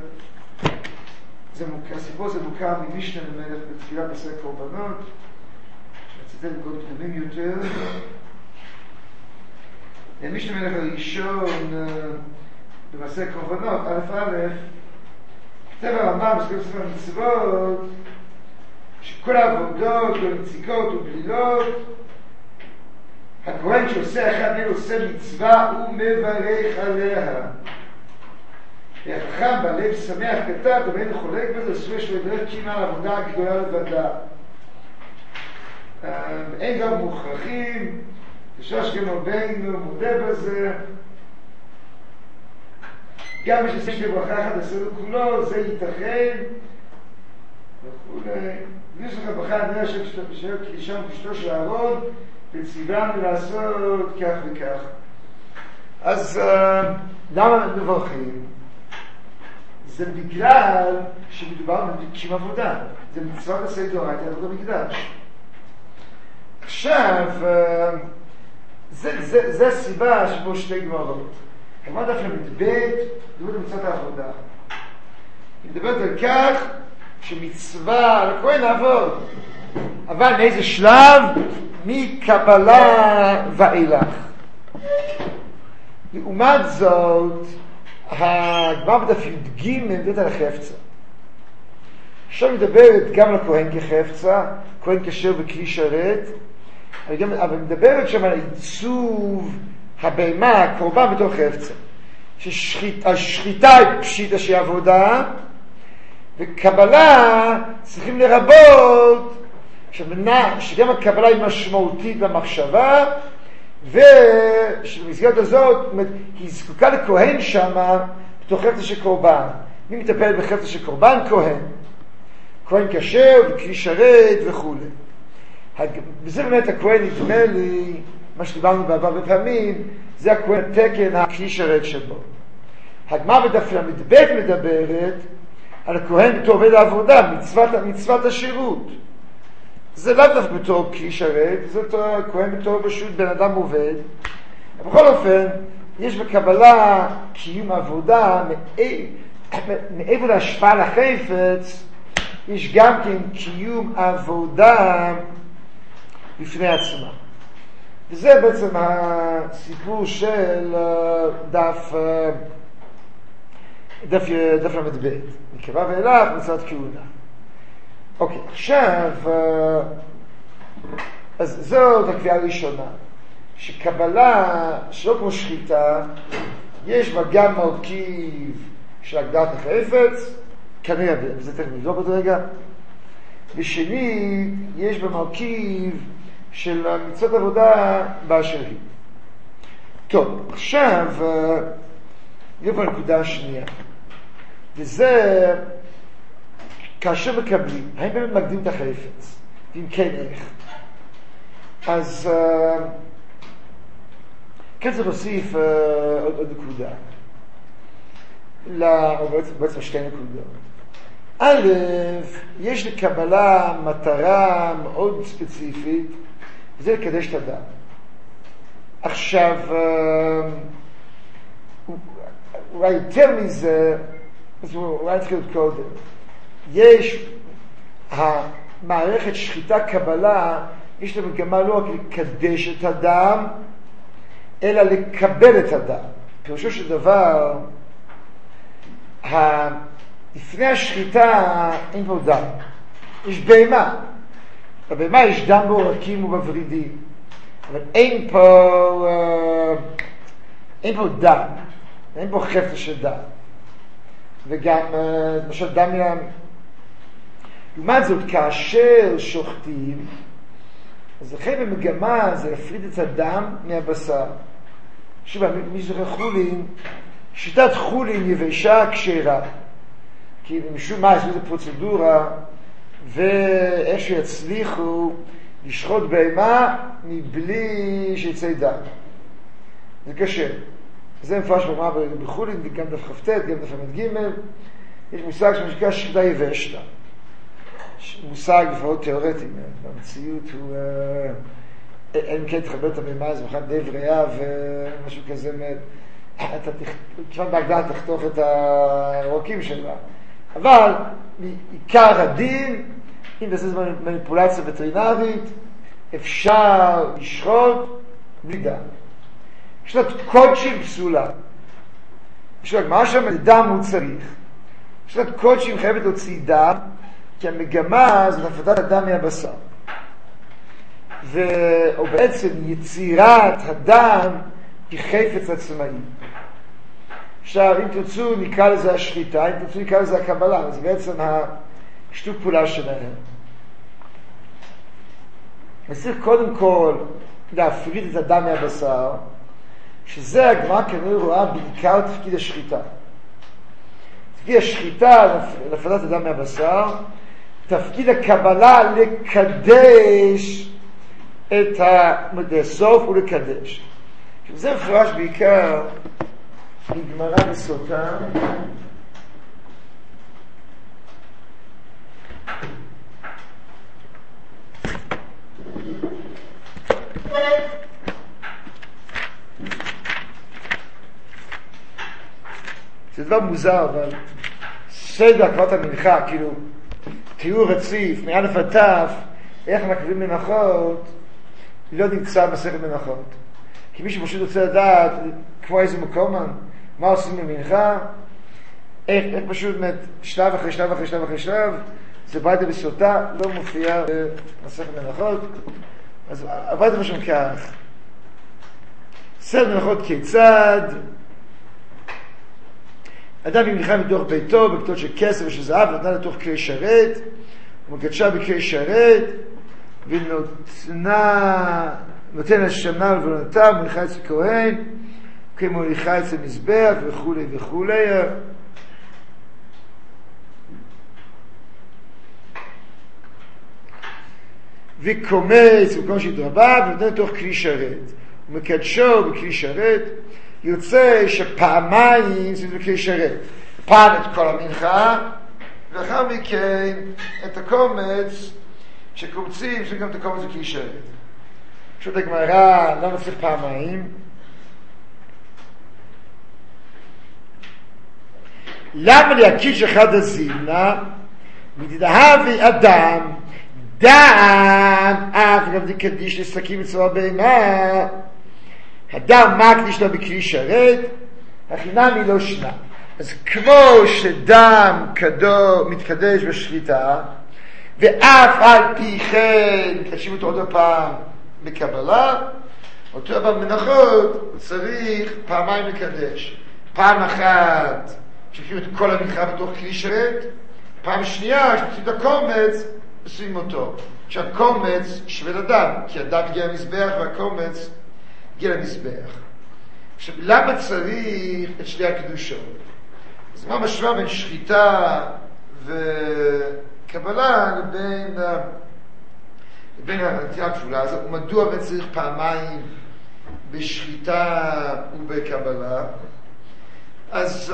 הסיפור הזה מוכר ממשנה למלך בתפילת עשר קורבנות, רציתי לקרוא פנימים יותר. משנה למלך הראשון במעשה קורבנות, א', כתב הרמב"ם בספר ספר המצוות, שכל העבודות ומציקות ובלילות, הכהן שעושה אחד מהם עושה מצווה ומברך עליה. והחכם בלב שמח כתב, ובין חולק בזה, אסור שלו לברך כי מה העבודה הגדולה לבדה. אין גם מוכרחים, ושש גם רבינו מודה בזה. גם מי שעושה של ברכה אחת עשה לו כולו, זה ייתכן. וכולי. ויש לך ברכה הנראה של קדישם פשטו של הארון, וציוונו לעשות כך וכך. אז למה מברכים? זה בגלל שמדובר במקשים עבודה. זה מצוות עשה דאורייתא לעבוד במקדש. עכשיו, זה הסיבה שבו שתי גמרות. כמובן דף למדבט, דמות במצוות העבודה. היא מדברת על כך שמצווה על הכהן לעבוד. אבל מאיזה שלב? מקבלה ואילך. לעומת זאת, הגמרא בדף י"ג מדברת על החפצה. עכשיו מדברת גם על הכהן כחפצה, כהן כשר וכלי שרת, אבל מדברת שם על עיצוב הבהמה, הקורבן בתוך חפצה. שהשחיטה היא פשיטה שהיא עבודה, וקבלה צריכים לרבות, שגם הקבלה היא משמעותית במחשבה, ושבמסגרת הזאת היא זקוקה לכהן שמה בתוך חפצה של קורבן. מי מטפל בחפצה של קורבן? כהן כשר וכלי שרת וכו'. וזה באמת הכהן, נדמה לי, מה שדיברנו בעבר בפעמים, זה הכהן התקן הכלי שרת שבו. הגמרא בדף ל"ב מדברת על הכהן בתור עובד העבודה, מצוות השירות. זה לאו דווקא בתור כלי שרת, זה כהן בתור פשוט בן אדם עובד. בכל אופן, יש בקבלה קיום עבודה, מעבר להשפעה על החפץ, יש גם כן קיום עבודה בפני עצמה. וזה בעצם הסיפור של דף ל"ב. נקבע ואילך מצוות כהונה. אוקיי, עכשיו, אז זאת הקביעה הראשונה, שקבלה, שלא כמו שחיטה, יש בה גם מרכיב של הגדרת החפץ, כנראה, וזה תכף נבדוק אותו רגע. ושני, יש בה מרכיב של מצוות עבודה באשר היא. טוב, עכשיו, נראה פה הנקודה השנייה. וזה, כאשר מקבלים, האם באמת מקדים את החפץ? ואם כן, איך? אז כן צריך להוסיף עוד נקודה. או בעצם שתי נקודות. א', יש לקבלה מטרה מאוד ספציפית, וזה לקדש את הדם. עכשיו, אולי יותר מזה, אולי נתחיל עוד קודם. יש המערכת שחיטה קבלה, יש לה מגמה לא רק לקדש את הדם, אלא לקבל את הדם. פירושו של דבר, לפני השחיטה אין פה דם. יש בהמה. בבהמה יש דם בעורקים ובוורידים. אבל אין פה דם. אין פה חפץ של דם. וגם, למשל, דם ים. לעומת זאת, כאשר שוחטים, אז לכן במגמה זה להפריד את הדם מהבשר. שוב, מי שזוכר חולין, שיטת חולין יבשה כשרה. כי משום מה, יש לזה פרוצדורה, ואיך שיצליחו לשחוט בהמה מבלי שיצא דם. זה קשה. זה מפורש בגמרא בחולין, גם דף כ"ט, גם דף ל"ג. יש מושג שנקרא שחיטה יבשתא. מושג לפחות תיאורטי, במציאות הוא, אין כן תחבר את הבהמה, זה בכלל די בריאה ומשהו כזה, אתה כמעט בהגדרה תחתוך את העורקים שלה. אבל עיקר הדין, אם זה מניפולציה וטרינרית, אפשר לשחוט בלי דם. יש לה קודשים פסולה. יש לה מה שם, דם הוא צריך. יש לה קודשים חייבת להוציא דם, כי המגמה זה הפרדת הדם מהבשר. או בעצם יצירת הדם כחפץ עצמאי. עכשיו, אם תרצו נקרא לזה השחיטה, אם תרצו נקרא לזה הקבלה, זה בעצם השיתוף פעולה שלהם. צריך קודם כל להפריד את הדם מהבשר, שזה הגמרא כנראה רואה בעיקר תפקיד השחיטה. תפקיד השחיטה להפרדת הדם מהבשר, תפקיד הקבלה לקדש את לאסוף ולקדש. זה מפורש בעיקר בגמרא בסוטה. זה דבר מוזר, אבל סדר הקראת המנחה, כאילו תיאור רציף, מא' עד ת', איך מקריבים מנחות, לא נמצא במסכת מנחות. כי מי שפשוט רוצה לדעת כמו איזה מקום, מה עושים במנחה? איך פשוט שלב אחרי שלב אחרי שלב אחרי שלב, זה ברייתא בסוטה, לא מופיע במסכת מנחות. אז הברייתא משום כך, סדר מנחות כיצד, אדם במנחה מתוך ביתו, בכתות של כסף ושל זהב, נתנה לתוך כלי שרת, ומקדשה בכלי שרת, ונותן השמנה ולבונתה, מוליכה אצל כהן, כמו מוליכה אצל מזבח וכו' וכו'. וקומץ במקום שהתרבה, ונותן לתוך כלי שרת. ומקדשו בכלי שרת, יוצא שפעמיים זה בכלי שרת. פעם את כל המנחה, ואחר מכן את הקומץ, שקומצים, יש גם את הקומץ בכלי שרת. פשוט הגמרא, למה צריך פעמיים? למה להקיש אחד הזימנה? מדהבי אדם, דם, וגם דקדיש לסכים מצווה בהמה. הדם מקדיש לו בכלי שרת, החינם היא לא שנה. אז כמו שדם מתקדש בשחיטה, ואף על פי כן מקדשים אותו עוד פעם בקבלה, אותו במנחות צריך פעמיים לקדש. פעם אחת שקריאו את כל המנחה בתוך כלי שרת, פעם שנייה שקריאו את הקומץ עושים אותו. שהקומץ שווה לדם, כי הדם הגיע למזבח והקומץ הגיע למזבח. עכשיו, למה צריך את שתי הקדושות? אז מה משמע בין שחיטה וקבלה לבין הנטייה הכפולה הזאת? ומדוע בין צריך פעמיים בשחיטה ובקבלה? אז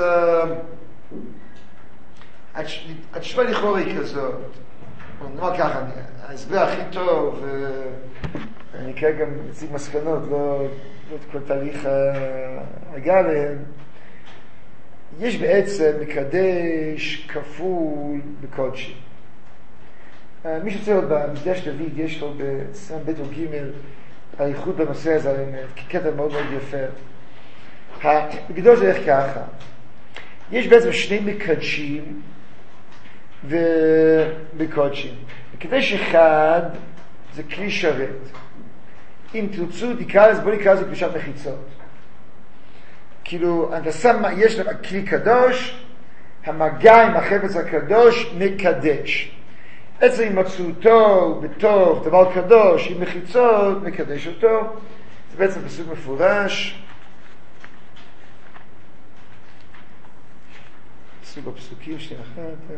התשובה לכאורה היא כזאת. נאמר ככה, ההסבר הכי טוב, אני כרגע מציג מסקנות, לא את כל תהליך הגעה אליהם. יש בעצם מקדש כפול בקודשי. מי שצריך להיות במקדש דוד, יש לו בסימן ב' או ג' האיחוד בנושא הזה, קטע מאוד מאוד יפה. בגדול זה איך ככה. יש בעצם שני מקדשים ובקודשים. מקדש אחד זה כלי שרת. אם תרצו, בוא נקרא לזה קדושת מחיצות. כאילו, יש לך כלי קדוש, המגע עם החפץ הקדוש מקדש. עצם הימצאותו בתוך דבר קדוש עם מחיצות מקדש אותו. זה בעצם פסוק מפורש. פסוק בפסוקים שנייה אחת.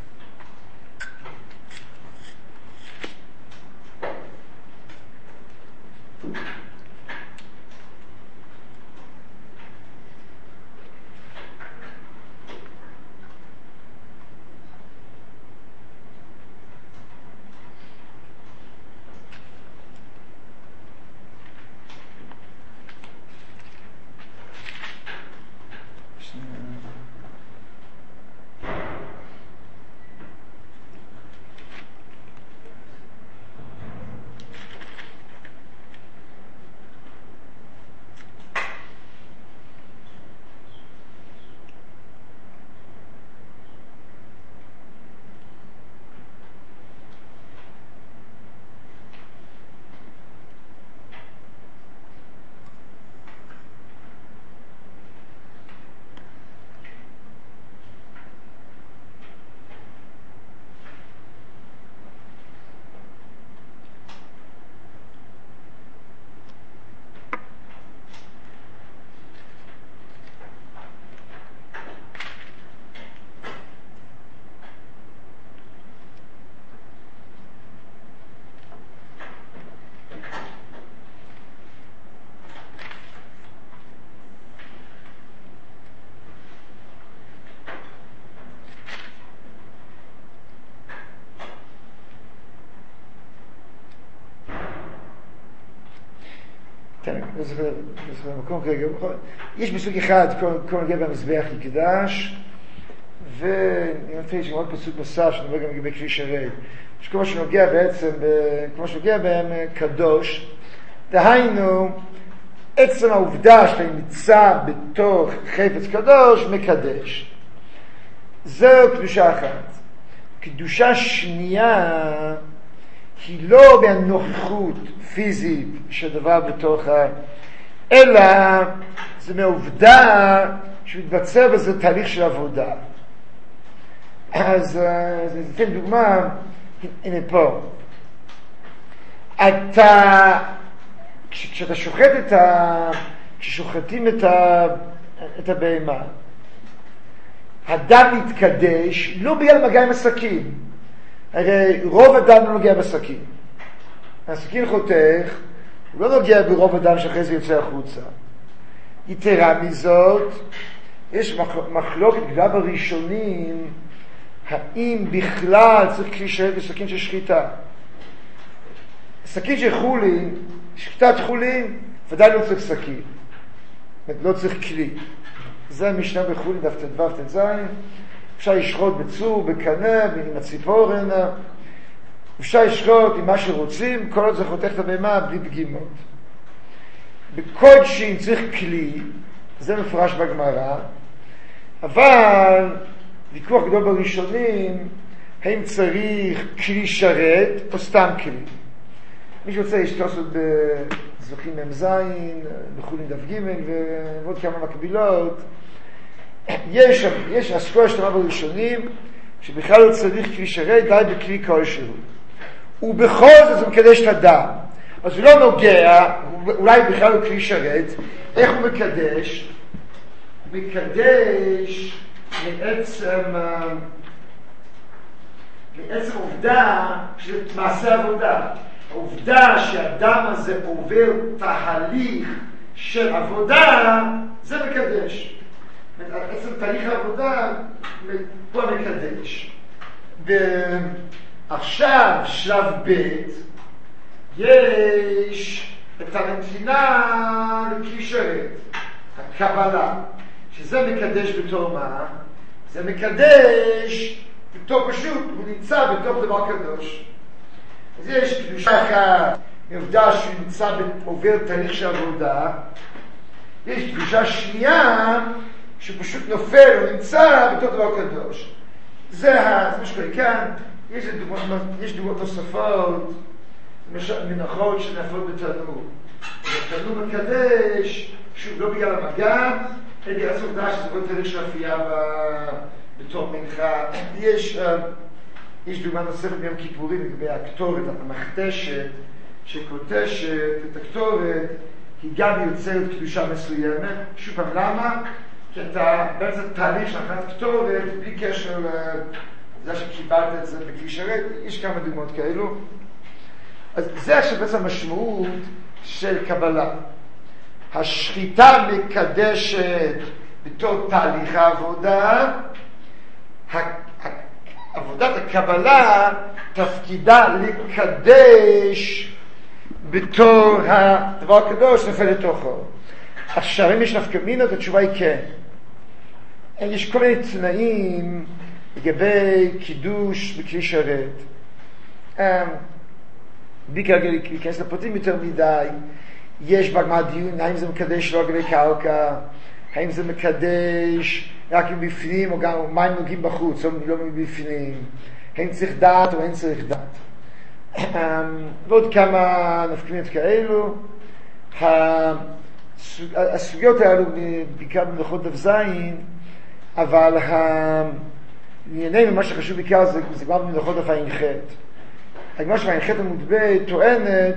לא זוכר במקום כרגע. יש בסוג אחד, כל נוגע במזבח יקדש, ואני רוצה שגם עוד פסוק נוסף, שנדבר גם לגבי כלי שרת. שכל שנוגע בעצם, כמו שנוגע בהם קדוש, דהיינו, עצם העובדה שאתה נמצא בתוך חפץ קדוש מקדש. זו קדושה אחת. קדושה שנייה היא לא מהנוכחות פיזית של דבר בתוך אלא זה מהעובדה שמתבצע בזה תהליך של עבודה. אז ניתן דוגמה, הנה פה. כשאתה שוחט כששוחטים את הבהמה, הדם מתקדש לא בגלל מגע עם הסכין. הרי רוב הדם לא נוגע בסכין. הסכין חותך, הוא לא נוגע ברוב הדם שאחרי זה יוצא החוצה. יתרה מזאת, יש מחלוקת גדולה בראשונים, האם בכלל צריך כלי שרת בסכין של שחיטה. סכין של חולין, שחיטת חולין, ודאי לא צריך סכין. לא צריך כלי. זה המשנה בחולין, דף ט"ו ט"ז. אפשר לשחוט בצור, בקנה, עם הציפורן. אפשר לשחוט עם מה שרוצים, כל עוד זה חותך את הבהמה בלי פגימות. בקודשים צריך כלי, זה מפורש בגמרא, אבל ויכוח גדול בראשונים, האם צריך כלי שרת או סתם כלי. מי שרוצה ישתוס עוד בזוכים מ"ז, בחולין דף ג' ועוד כמה מקבילות, יש הסקולה שלמה בראשונים, שבכלל לא צריך כלי שרת, די בכלי כלשהו. ובכל זאת זה מקדש את הדם. אז הוא לא נוגע, אולי בכלל הוא כלי שרת, איך הוא מקדש? מקדש מעצם עובדה שזה מעשה עבודה. העובדה שהדם הזה עובר תהליך של עבודה, זה מקדש. עצם תהליך העבודה, פה מקדש. ועכשיו, שלב ב' יש את הנתינה לכלי שרת, הקבלה, שזה מקדש בתור מה? זה מקדש בתור פשוט, הוא נמצא בתור דבר קדוש. אז יש קדושה אחת, מעובדה שהוא נמצא עובר תהליך של עבודה, יש קדושה שנייה, שהוא פשוט נופל, הוא נמצא בתור דבר קדוש. זה מה שקורה כאן, יש דוגמאות נוספות, מנחות שנפות בתנור. תנור מקדש, שוב, לא בגלל המגע, אלא בגלל העובדה שזה כל תהליך של אפייה בתור מנחה. יש דוגמה נוספת ביום כיפורים לגבי הקטורת, המכתשת, שקוטשת את הקטורת, היא גם יוצרת קדושה מסוימת. שוב פעם, למה? כי אתה בעצם תהליך של הכנת קטורת, בלי קשר לזה שקיבלת את זה בכלי שרת, יש כמה דוגמאות כאלו. אז זה עכשיו בעצם המשמעות של קבלה. השחיטה מקדשת בתור תהליך העבודה, עבודת הקבלה תפקידה לקדש בתור הדבר הקדוש נופל לתוכו. עכשיו, אם יש נפקא מינות, התשובה היא כן. יש כל מיני תנאים לגבי קידוש בכלי שרת. בלי כרגע להיכנס לפרטים יותר מדי, יש בגמרא דיון, האם זה מקדש לא לגבי קרקע, האם זה מקדש רק מבפנים, או גם מים נוגעים בחוץ, או לא מבפנים, האם צריך דת או אין צריך דת. ועוד כמה נפקמינות כאלו. הסוגיות האלו בעיקר במלאכות דף זין, אבל לענייננו מה שחשוב בעיקר זה גם במלאכות דף ע"ח. הגמרא של ע"ח עמוד ב' טוענת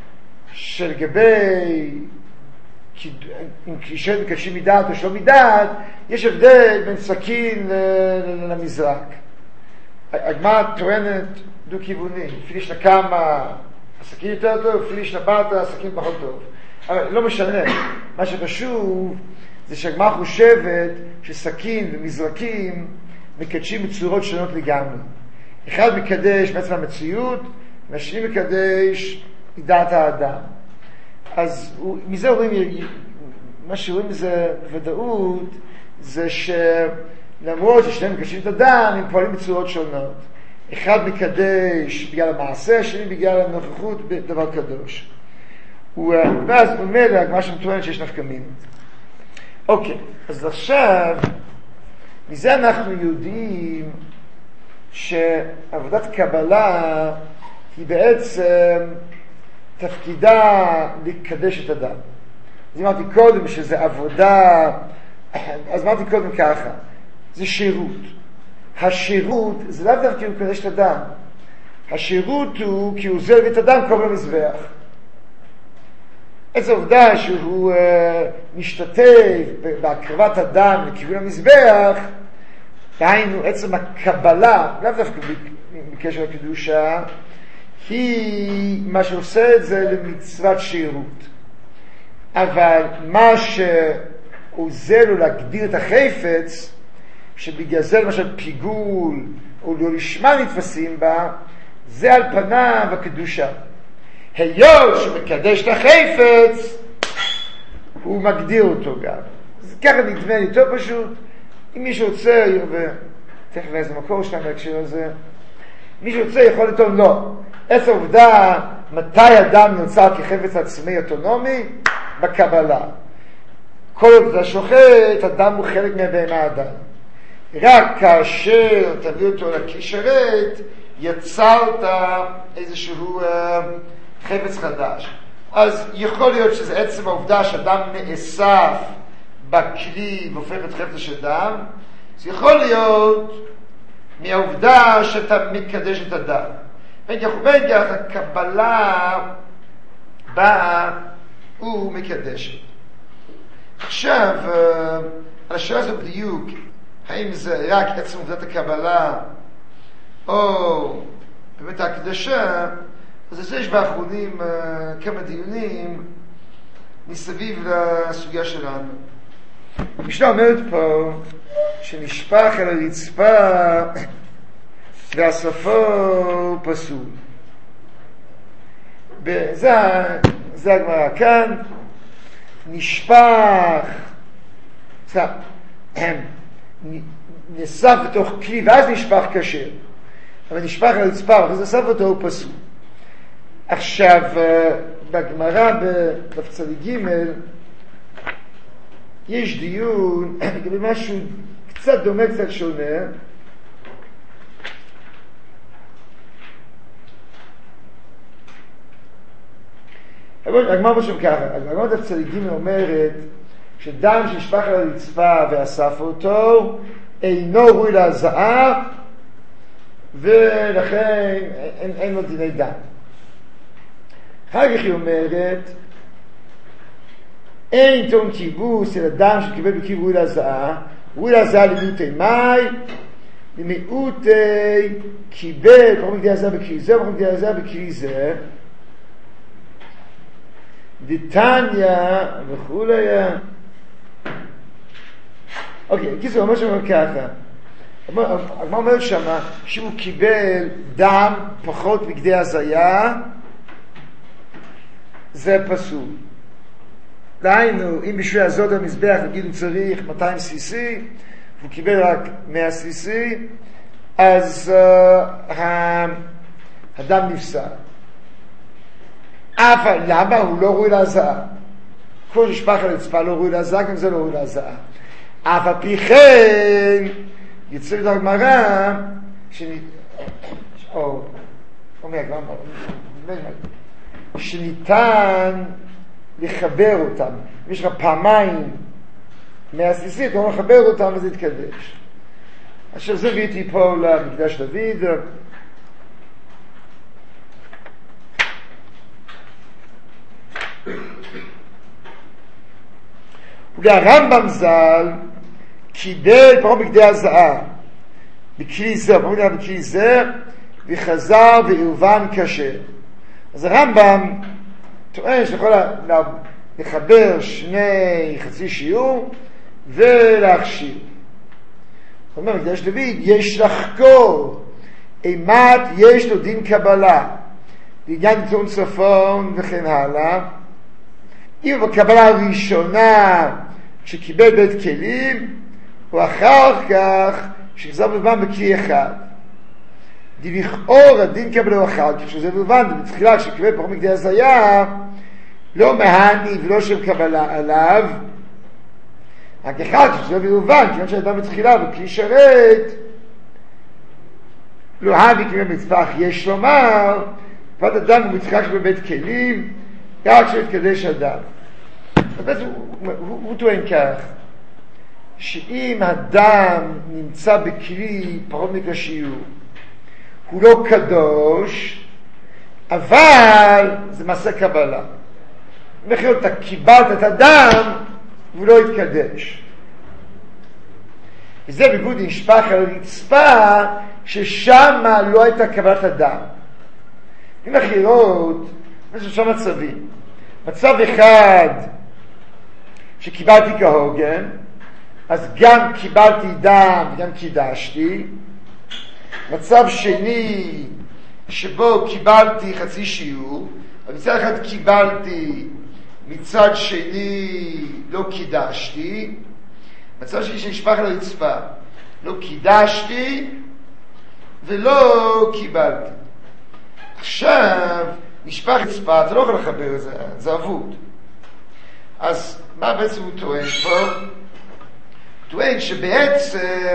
שלגבי אם קלישת מקדשים מדעת או שלא מדעת, יש הבדל בין סכין למזרק. הגמרא טוענת דו-כיווני, לפי יש לה כמה הסכין יותר טוב, לפי יש לה באת הסכין פחות טוב. אבל לא משנה, מה שחשוב זה שהגמרא חושבת שסכין ומזרקים מקדשים בצורות שונות לגמרי. אחד מקדש בעצם המציאות, והשני מקדש מדעת האדם. אז מזה רואים, מה שרואים מזה בוודאות, זה שלמרות ששניהם מקדשים את אדם, הם פועלים בצורות שונות. אחד מקדש בגלל המעשה, השני בגלל הנוכחות בדבר קדוש. ואז הוא אומר מה שמתוארת שיש נפקא מינה. אוקיי, אז עכשיו מזה אנחנו יודעים שעבודת קבלה היא בעצם תפקידה לקדש את אדם. אז אמרתי קודם שזה עבודה, אז אמרתי קודם ככה, זה שירות. השירות זה לאו דווקא הוא קדש את אדם. השירות הוא כי הוא עוזר את אדם קרוב למזבח. איזו עובדה שהוא משתתף בהקרבת אדם לכיוון המזבח, דהיינו עצם הקבלה, לאו דווקא בקשר לקדושה, היא מה שעושה את זה למצוות שירות. אבל מה שעוזר לו להגדיר את החפץ, שבגלל זה למשל פיגול או לא לשמה נתפסים בה, זה על פניו הקדושה. היות שמקדש את החפץ, הוא מגדיר אותו גם. אז ככה נדמה לי טוב פשוט. אם מישהו רוצה, ותכף איזה מקור שלנו בהקשר הזה, מישהו רוצה יכול לטעון לא. איזה עובדה, מתי אדם נוצר כחפץ עצמי אוטונומי? בקבלה. כל עוד אתה שוחט, אדם הוא חלק מהבהמה האדם. רק כאשר תביא אותו לשרת, יצרת איזשהו חפץ חדש. אז יכול להיות שזה עצם העובדה שאדם נאסף בכלי והופך את חפץ אדם, זה יכול להיות מהעובדה שאתה מקדש את אדם. בין כך הקבלה באה ומקדשת. עכשיו, על השאלה הזו בדיוק, האם זה רק עצם עובדת הקבלה או באמת ההקדשה, אז יש באחרונים כמה דיונים מסביב לסוגיה שלנו. המשנה אומרת פה שנשפך על הרצפה והסופו פסול. זה הגמרא כאן, נשפך, נאסף בתוך כלי ואז נשפך כשר, אבל נשפך על הרצפה ואז נאסף אותו הוא פסול. עכשיו בגמרא בדף צדיק ג' יש דיון לגבי משהו קצת דומה קצת שונה. הגמרא בשם ככה, הגמרא בדף צדיק ג' אומרת שדם שנשפך על הרצפה ואסף אותו אינו ראוי להזעה ולכן אין לו דיני דם. אחר כך היא אומרת אין טעון כיבוס אלא דם שקיבל בכיב ראוי להזעה, ראוי להזעה למיעוטי מאי, למיעוטי קיבל פחות מגדי הזעה בכלי זה ופחות מגדי הזעה בכלי זה דתניא וכולי. אוקיי, קיצור, אומר שם ככה, הגמרא אומרת שמה שהוא קיבל דם פחות מגדי הזיה, זה פסול. דהיינו, אם בשביל לעזות המזבח נגיד הוא צריך 200 cc והוא קיבל רק 100 cc, אז הדם נפסל. אבל למה? הוא לא ראוי להזעה. כל נשפך על הרצפה לא ראוי להזעה, גם זה לא ראוי להזעה. אבל פי כן יוצא את הגמרא שניתן לחבר אותם. אם יש לך פעמיים מהסיסית, אתה אומר לחבר אותם וזה יתקדש. עכשיו זה הבאתי פה למקדש דוד. והרמב"ם ז"ל קיבל פחות מגדי הזעה בכלי זה, בכלי זה, וחזר ויובן כשר. אז הרמב"ם טוען שיכול לחבר שני חצי שיעור ולהכשיר. זאת אומרת, מקדש דוד יש לחקור אימת יש לו דין קבלה לעניין טעון צפון וכן הלאה. אם בקבלה הראשונה שקיבל בית כלים, או אחר כך שחזר בבן בכלי אחד. לכאורה הדין קבלה הוא אחר כך, שזה בבן, בתחילה כשקיבל פחות מגדי הזיה, לא מהני ולא שם קבלה עליו, רק אחד שזה לא יובן, כיוון שאדם בתחילה בכלי שרת, לא הבי כמי מצפח יש לומר, פת אדם הוא מצחק בבית כלים, רק שהתקדש אדם. בעצם הוא טוען כך, שאם אדם נמצא בכלי פחות מקשיור, הוא לא קדוש, אבל זה מעשה קבלה. מחיר אתה קיבלת את אדם, והוא לא התקדש. וזה בגוד נשפך על הרצפה, ששם לא הייתה קבלת אדם. עם החירות, יש שם מצבים. מצב אחד, שקיבלתי כהוגן, אז גם קיבלתי דם וגם קידשתי. מצב שני, שבו קיבלתי חצי שיעור, אבל מצד אחד קיבלתי, מצד שני לא קידשתי. מצב שני שנשפך על הרצפה, לא קידשתי ולא קיבלתי. עכשיו, נשפך רצפה, אתה לא יכול לחבר את זה, זה אבוד. אז מה בעצם הוא טוען פה? הוא טוען שבעצם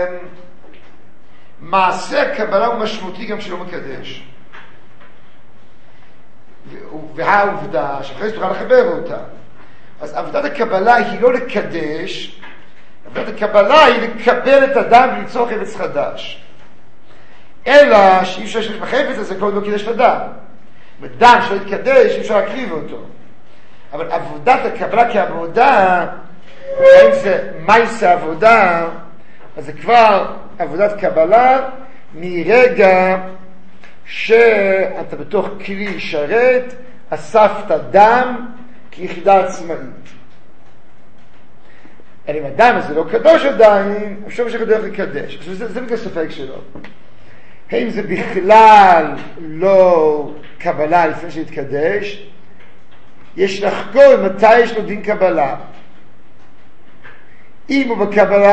מעשה הקבלה הוא משמעותי גם שלא מקדש. והעובדה, שאחרי זה תוכל לחבר אותה. אז עבודת הקבלה היא לא לקדש, עבודת הקבלה היא לקבל את הדם וליצור חפץ חדש. אלא שאי אפשר לשלח בחפץ הזה, כל עוד לא קידש את הדם. ודם שלא יתקדש, אי אפשר להקריב אותו. אבל עבודת הקבלה כעבודה, אם זה מייסה עבודה, אז זה כבר עבודת קבלה מרגע שאתה בתוך כלי שרת, אספת דם כיחידה עצמאית. אם הדם הזה לא קדוש עדיין, אפשר שכך דרך לקדש. זה בגלל ספק שלו. האם זה בכלל לא קבלה לפני שהתקדש? יש לחקור מתי יש לו דין קבלה. אם הוא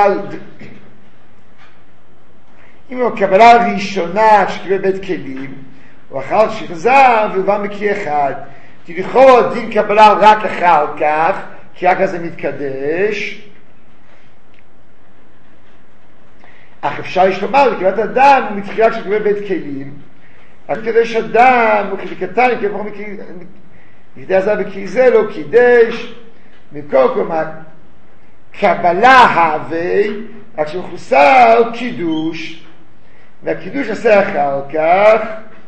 בקבלה הראשונה שקיבל בית כלים, הוא אחר שחזר והובא מכלי אחד, תלכות דין קבלה רק אחר כך, כי רק אז זה מתקדש. אך אפשר יש לומר, לקבלת אדם הוא מתחילה כשקיבל בית כלים, רק כדי שאדם הוא כדקתן, כדי עזר בכלי זה לא קידש, מכל כלומר, קבלה הווי, רק שמחוסר קידוש, והקידוש עשה אחר כך,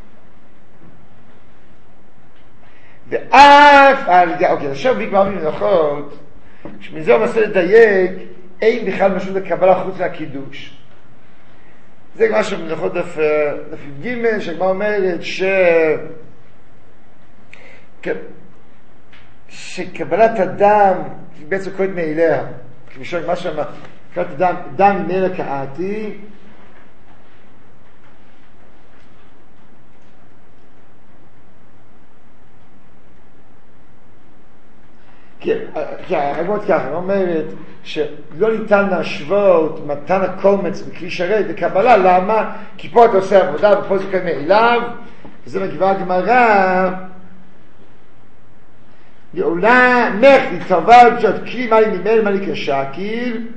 ואף על ידי, אוקיי, עכשיו בגמר במנוחות, שמזה הוא מנסה לדייק, אין בכלל משהו לקבלה חוץ מהקידוש. זה מה שבמנוחות דף ג' שהגמרא אומרת שקבלת הדם היא בעצם קוראת מאליה. כמשל מה שאמר, קבלת הדם, דם מאלה קראתי, כן, הגמרא ככה, אומרת שלא ניתן להשוות מתן הקומץ בכלי שרת לקבלה, למה? כי פה אתה עושה עבודה ופה זה קורא מאליו, וזה מגיבה הגמרא, לעולה מחלי טובה בשעת כלי מה לי ממל מה לי כשקיל,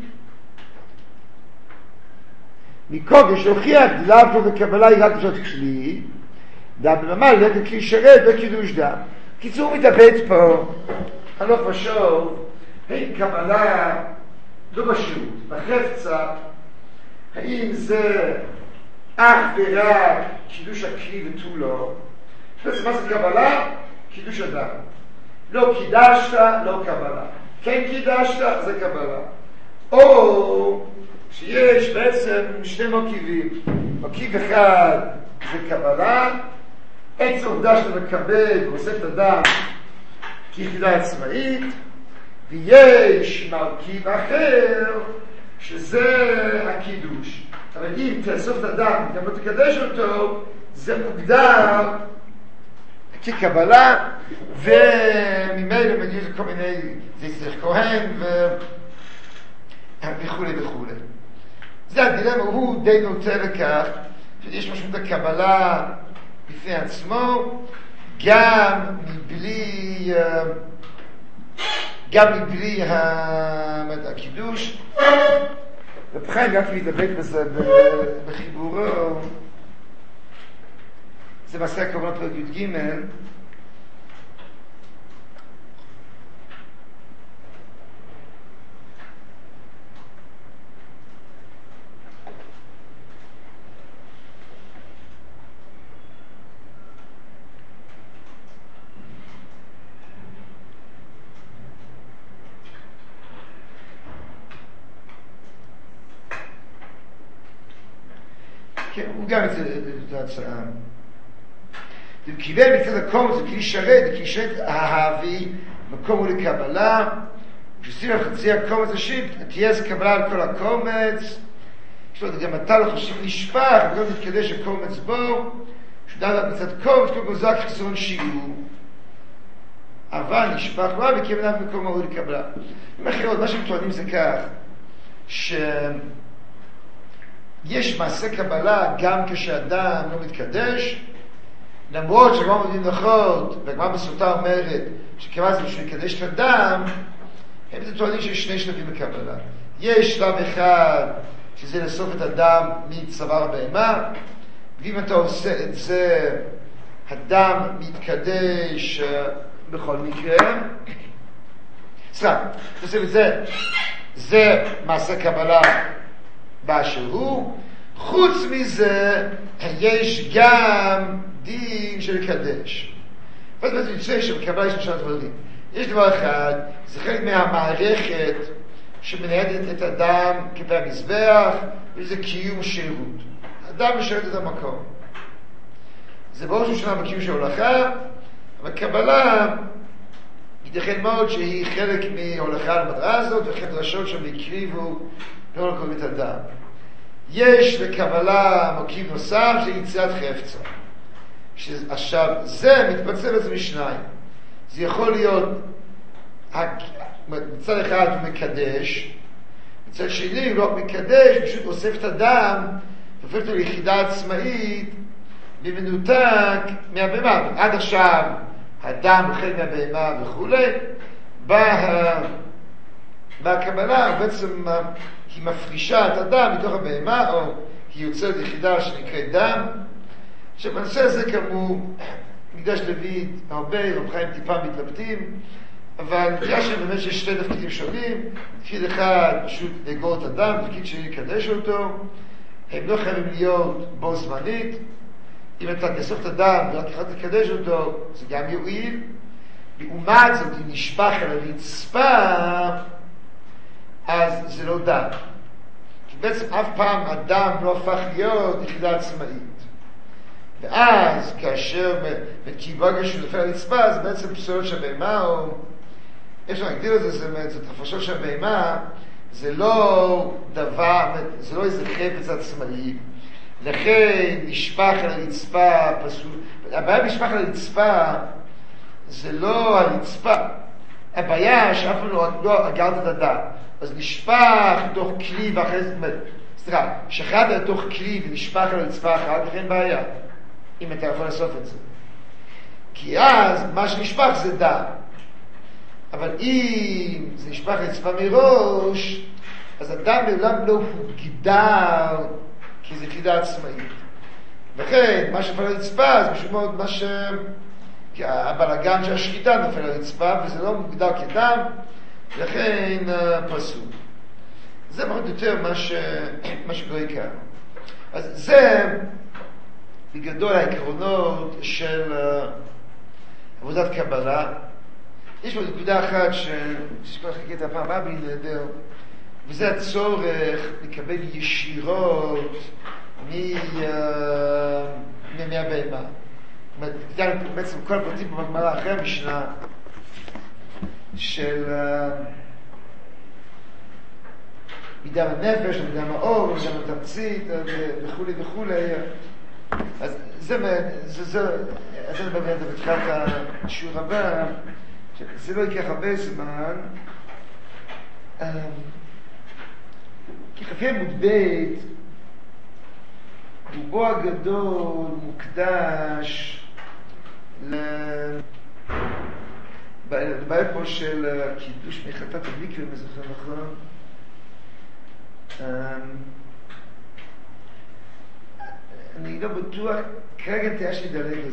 מקודם שהוכיח דלאו וקבלה היא רק בשעת כלי, דם נאמר ללכת כלי שרת וקידוש דם. קיצור מתאבד פה, אני לא חשוב, האם קבלה לא בשירות, בחפצה, האם זה אך ורק קידוש הכלי ותו לא, מה זה קבלה? קידוש אדם. לא קידשת, לא קבלה. כן קידשת, זה קבלה. או שיש בעצם שני מרכיבים. מרכיב אחד זה קבלה, עצם עובדה שאתה מקבל ועושה את אדם כיחידה עצמאית, ויש מרכיב אחר שזה הקידוש. אבל אם תאסוף את אדם וגם לא תקדש אותו, זה מוגדר כקבלה, וממילא מגיע לכל מיני, זה יצטרך כהן וכו' וכו'. זה הדילמה, הוא די נוטה לכך שיש משמעות הקבלה בפני עצמו, גם מבלי גם מבלי הקידוש. רב חיים רק מתלבט בזה בחיבורו, זה מעשה הקורבנות פרק י"ג. הוא גם את ההצעה. הוא קיבל מצד הקומץ, זה כלי שרת האהבי, מקום הוא לקבלה, כששים על חצי הקומץ השני, תהיה אז קבלה על כל הקומץ, יש לו גם אתה לא חושב נשפח, וגם נתקדש הקומץ בו, שדעת מצד קומץ, כל גוזק חסרון שיעור. אבל נשפח לו, וכיוונה במקום הוא לקבלה. במחירות, מה שהם טוענים זה כך, יש מעשה קבלה גם כשאדם לא מתקדש, למרות שגמר מדין נחות, והגמר בסוטה אומרת שכיוון זה בשביל לקדש את אדם, הם טוענים שיש שני שלבים בקבלה. יש שלב אחד שזה לאסוף את הדם מצוואר הבהמה, ואם אתה עושה את זה, הדם מתקדש בכל מקרה. זה מעשה קבלה באשר הוא. חוץ מזה יש גם דין של קדש. ואז בעצם יוצא שבקבלה יש שלושה דברים. יש דבר אחד, זה חלק מהמערכת שמנהלת את האדם כפי המזבח, וזה קיום שירות. האדם משרת את המקום. זה בראש ובראשונה בקיום של הולכה, אבל קבלה ייתכן מאוד שהיא חלק מהולכה למטרה הזאת, וכן דרשות שם הקריבו לא לקרוא את הדם. יש לקבלה מרכיב נוסף של יציאת חפצה. עכשיו, זה מתפצל לזה משניים. זה יכול להיות, מצד אחד הוא מקדש, מצד שני הוא לא מקדש, פשוט אוסף את הדם, והופך אותו ליחידה עצמאית, במנותק מהבהמה. עד עכשיו הדם הוא חלק מהבהמה וכו'. בקבלה בעצם היא מפרישה את הדם מתוך הבהמה, או היא יוצרת יחידה שנקראת דם. שבנושא הזה כאמור מקדש לוי הרבה, רב חיים טיפה מתלבטים, אבל נראה שבאמת יש שני תפקידים שונים. תפקיד אחד פשוט לגור את הדם, תפקיד שני לקדש אותו. הם לא חייבים להיות בו זמנית. אם אתה תאסוף את הדם ורק אחד לקדש אותו, זה גם יועיל. לעומת זאת, אם נשפך על הרצפה, אז זה לא דם. כי בעצם אף פעם הדם לא הפך להיות יחידה עצמאית. ואז כאשר בקיבוגה שהוא נופל הרצפה, זה בעצם פסולות של בהמה, או איך שנגדיר את זה, זאת הפרשות של בהמה, זה לא דבר, זה לא איזה חפץ עצמאי. לכן נשפך על הרצפה פסול. הבעיה נשפך על הרצפה זה לא הרצפה. הבעיה שאף פעם לא אגרת את הדם. אז נשפך לתוך כלי ואחרי זה, סליחה, שחררת לתוך כלי ונשפך על הרצפה אחת, לכן בעיה. אם אתה יכול לעשות את זה. כי אז מה שנשפך זה דם. אבל אם זה נשפך לרצפה מראש, אז הדם בעולם לא הוגדר כאיזו יחידה עצמאית. וכן, מה שנפל לרצפה זה משהו מאוד מה כי הבלגן של השחיטה נופל לרצפה, וזה לא מוגדר כדם, לכן פסול. זה מאוד יותר מה שקורה כאן. אז זה בגדול העקרונות של עבודת קבלה. יש פה נקודה אחת שכל חכי את הפעם הבאה בלעדר, וזה הצורך לקבל ישירות מהבהמה. בעצם כל הפרטים בגמרא אחרי המשנה של מדם הנפש, מדם האור, מדם התמצית וכו' וכו'. אז זה נדבר מיד בתחילת השיעור הבא, זה לא ייקח הרבה זמן, כי כ"ה עמוד ב' רובו הגדול מוקדש בעיה פה של קידוש מחטאת המקווה, אם זוכר נכון. אני לא בטוח, כרגע תהיה שידלג לזה,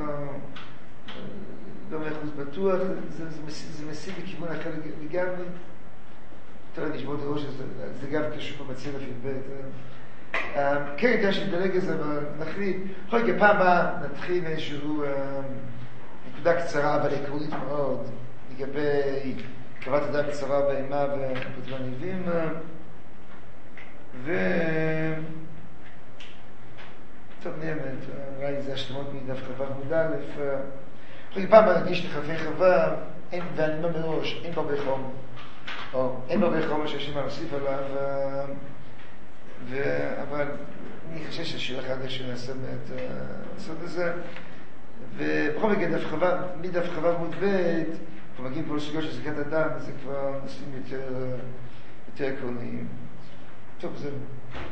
לא 100% בטוח, זה מסיב בכיוון אחר לגמרי. תראה, נשבור את הראש, זה גם קשור במציר אפילו. כרגע תהיה שידלג לזה, אבל נחליט. יכול להיות, פעם הבאה נתחיל איזשהו נקודה קצרה, אבל עקרונית מאוד, לגבי קבלת אדם בצרה באימה ופתרון ניבים, טוב, נאמת, אולי זה השלמות מדף חווה מודע א', פעם נרגיש לחפי חווה, ואני אומר מראש, אין הרבה חום, או אין הרבה חום שיש מה להוסיף עליו, אבל אני חושב ששיר אחד שנעשה לעשות את זה, ובכל מקרה מדף חווה מודבט, אנחנו מגיעים פה לסוגיה של זריקת הדם, זה כבר נושאים יותר עקרוניים. טוב, זהו.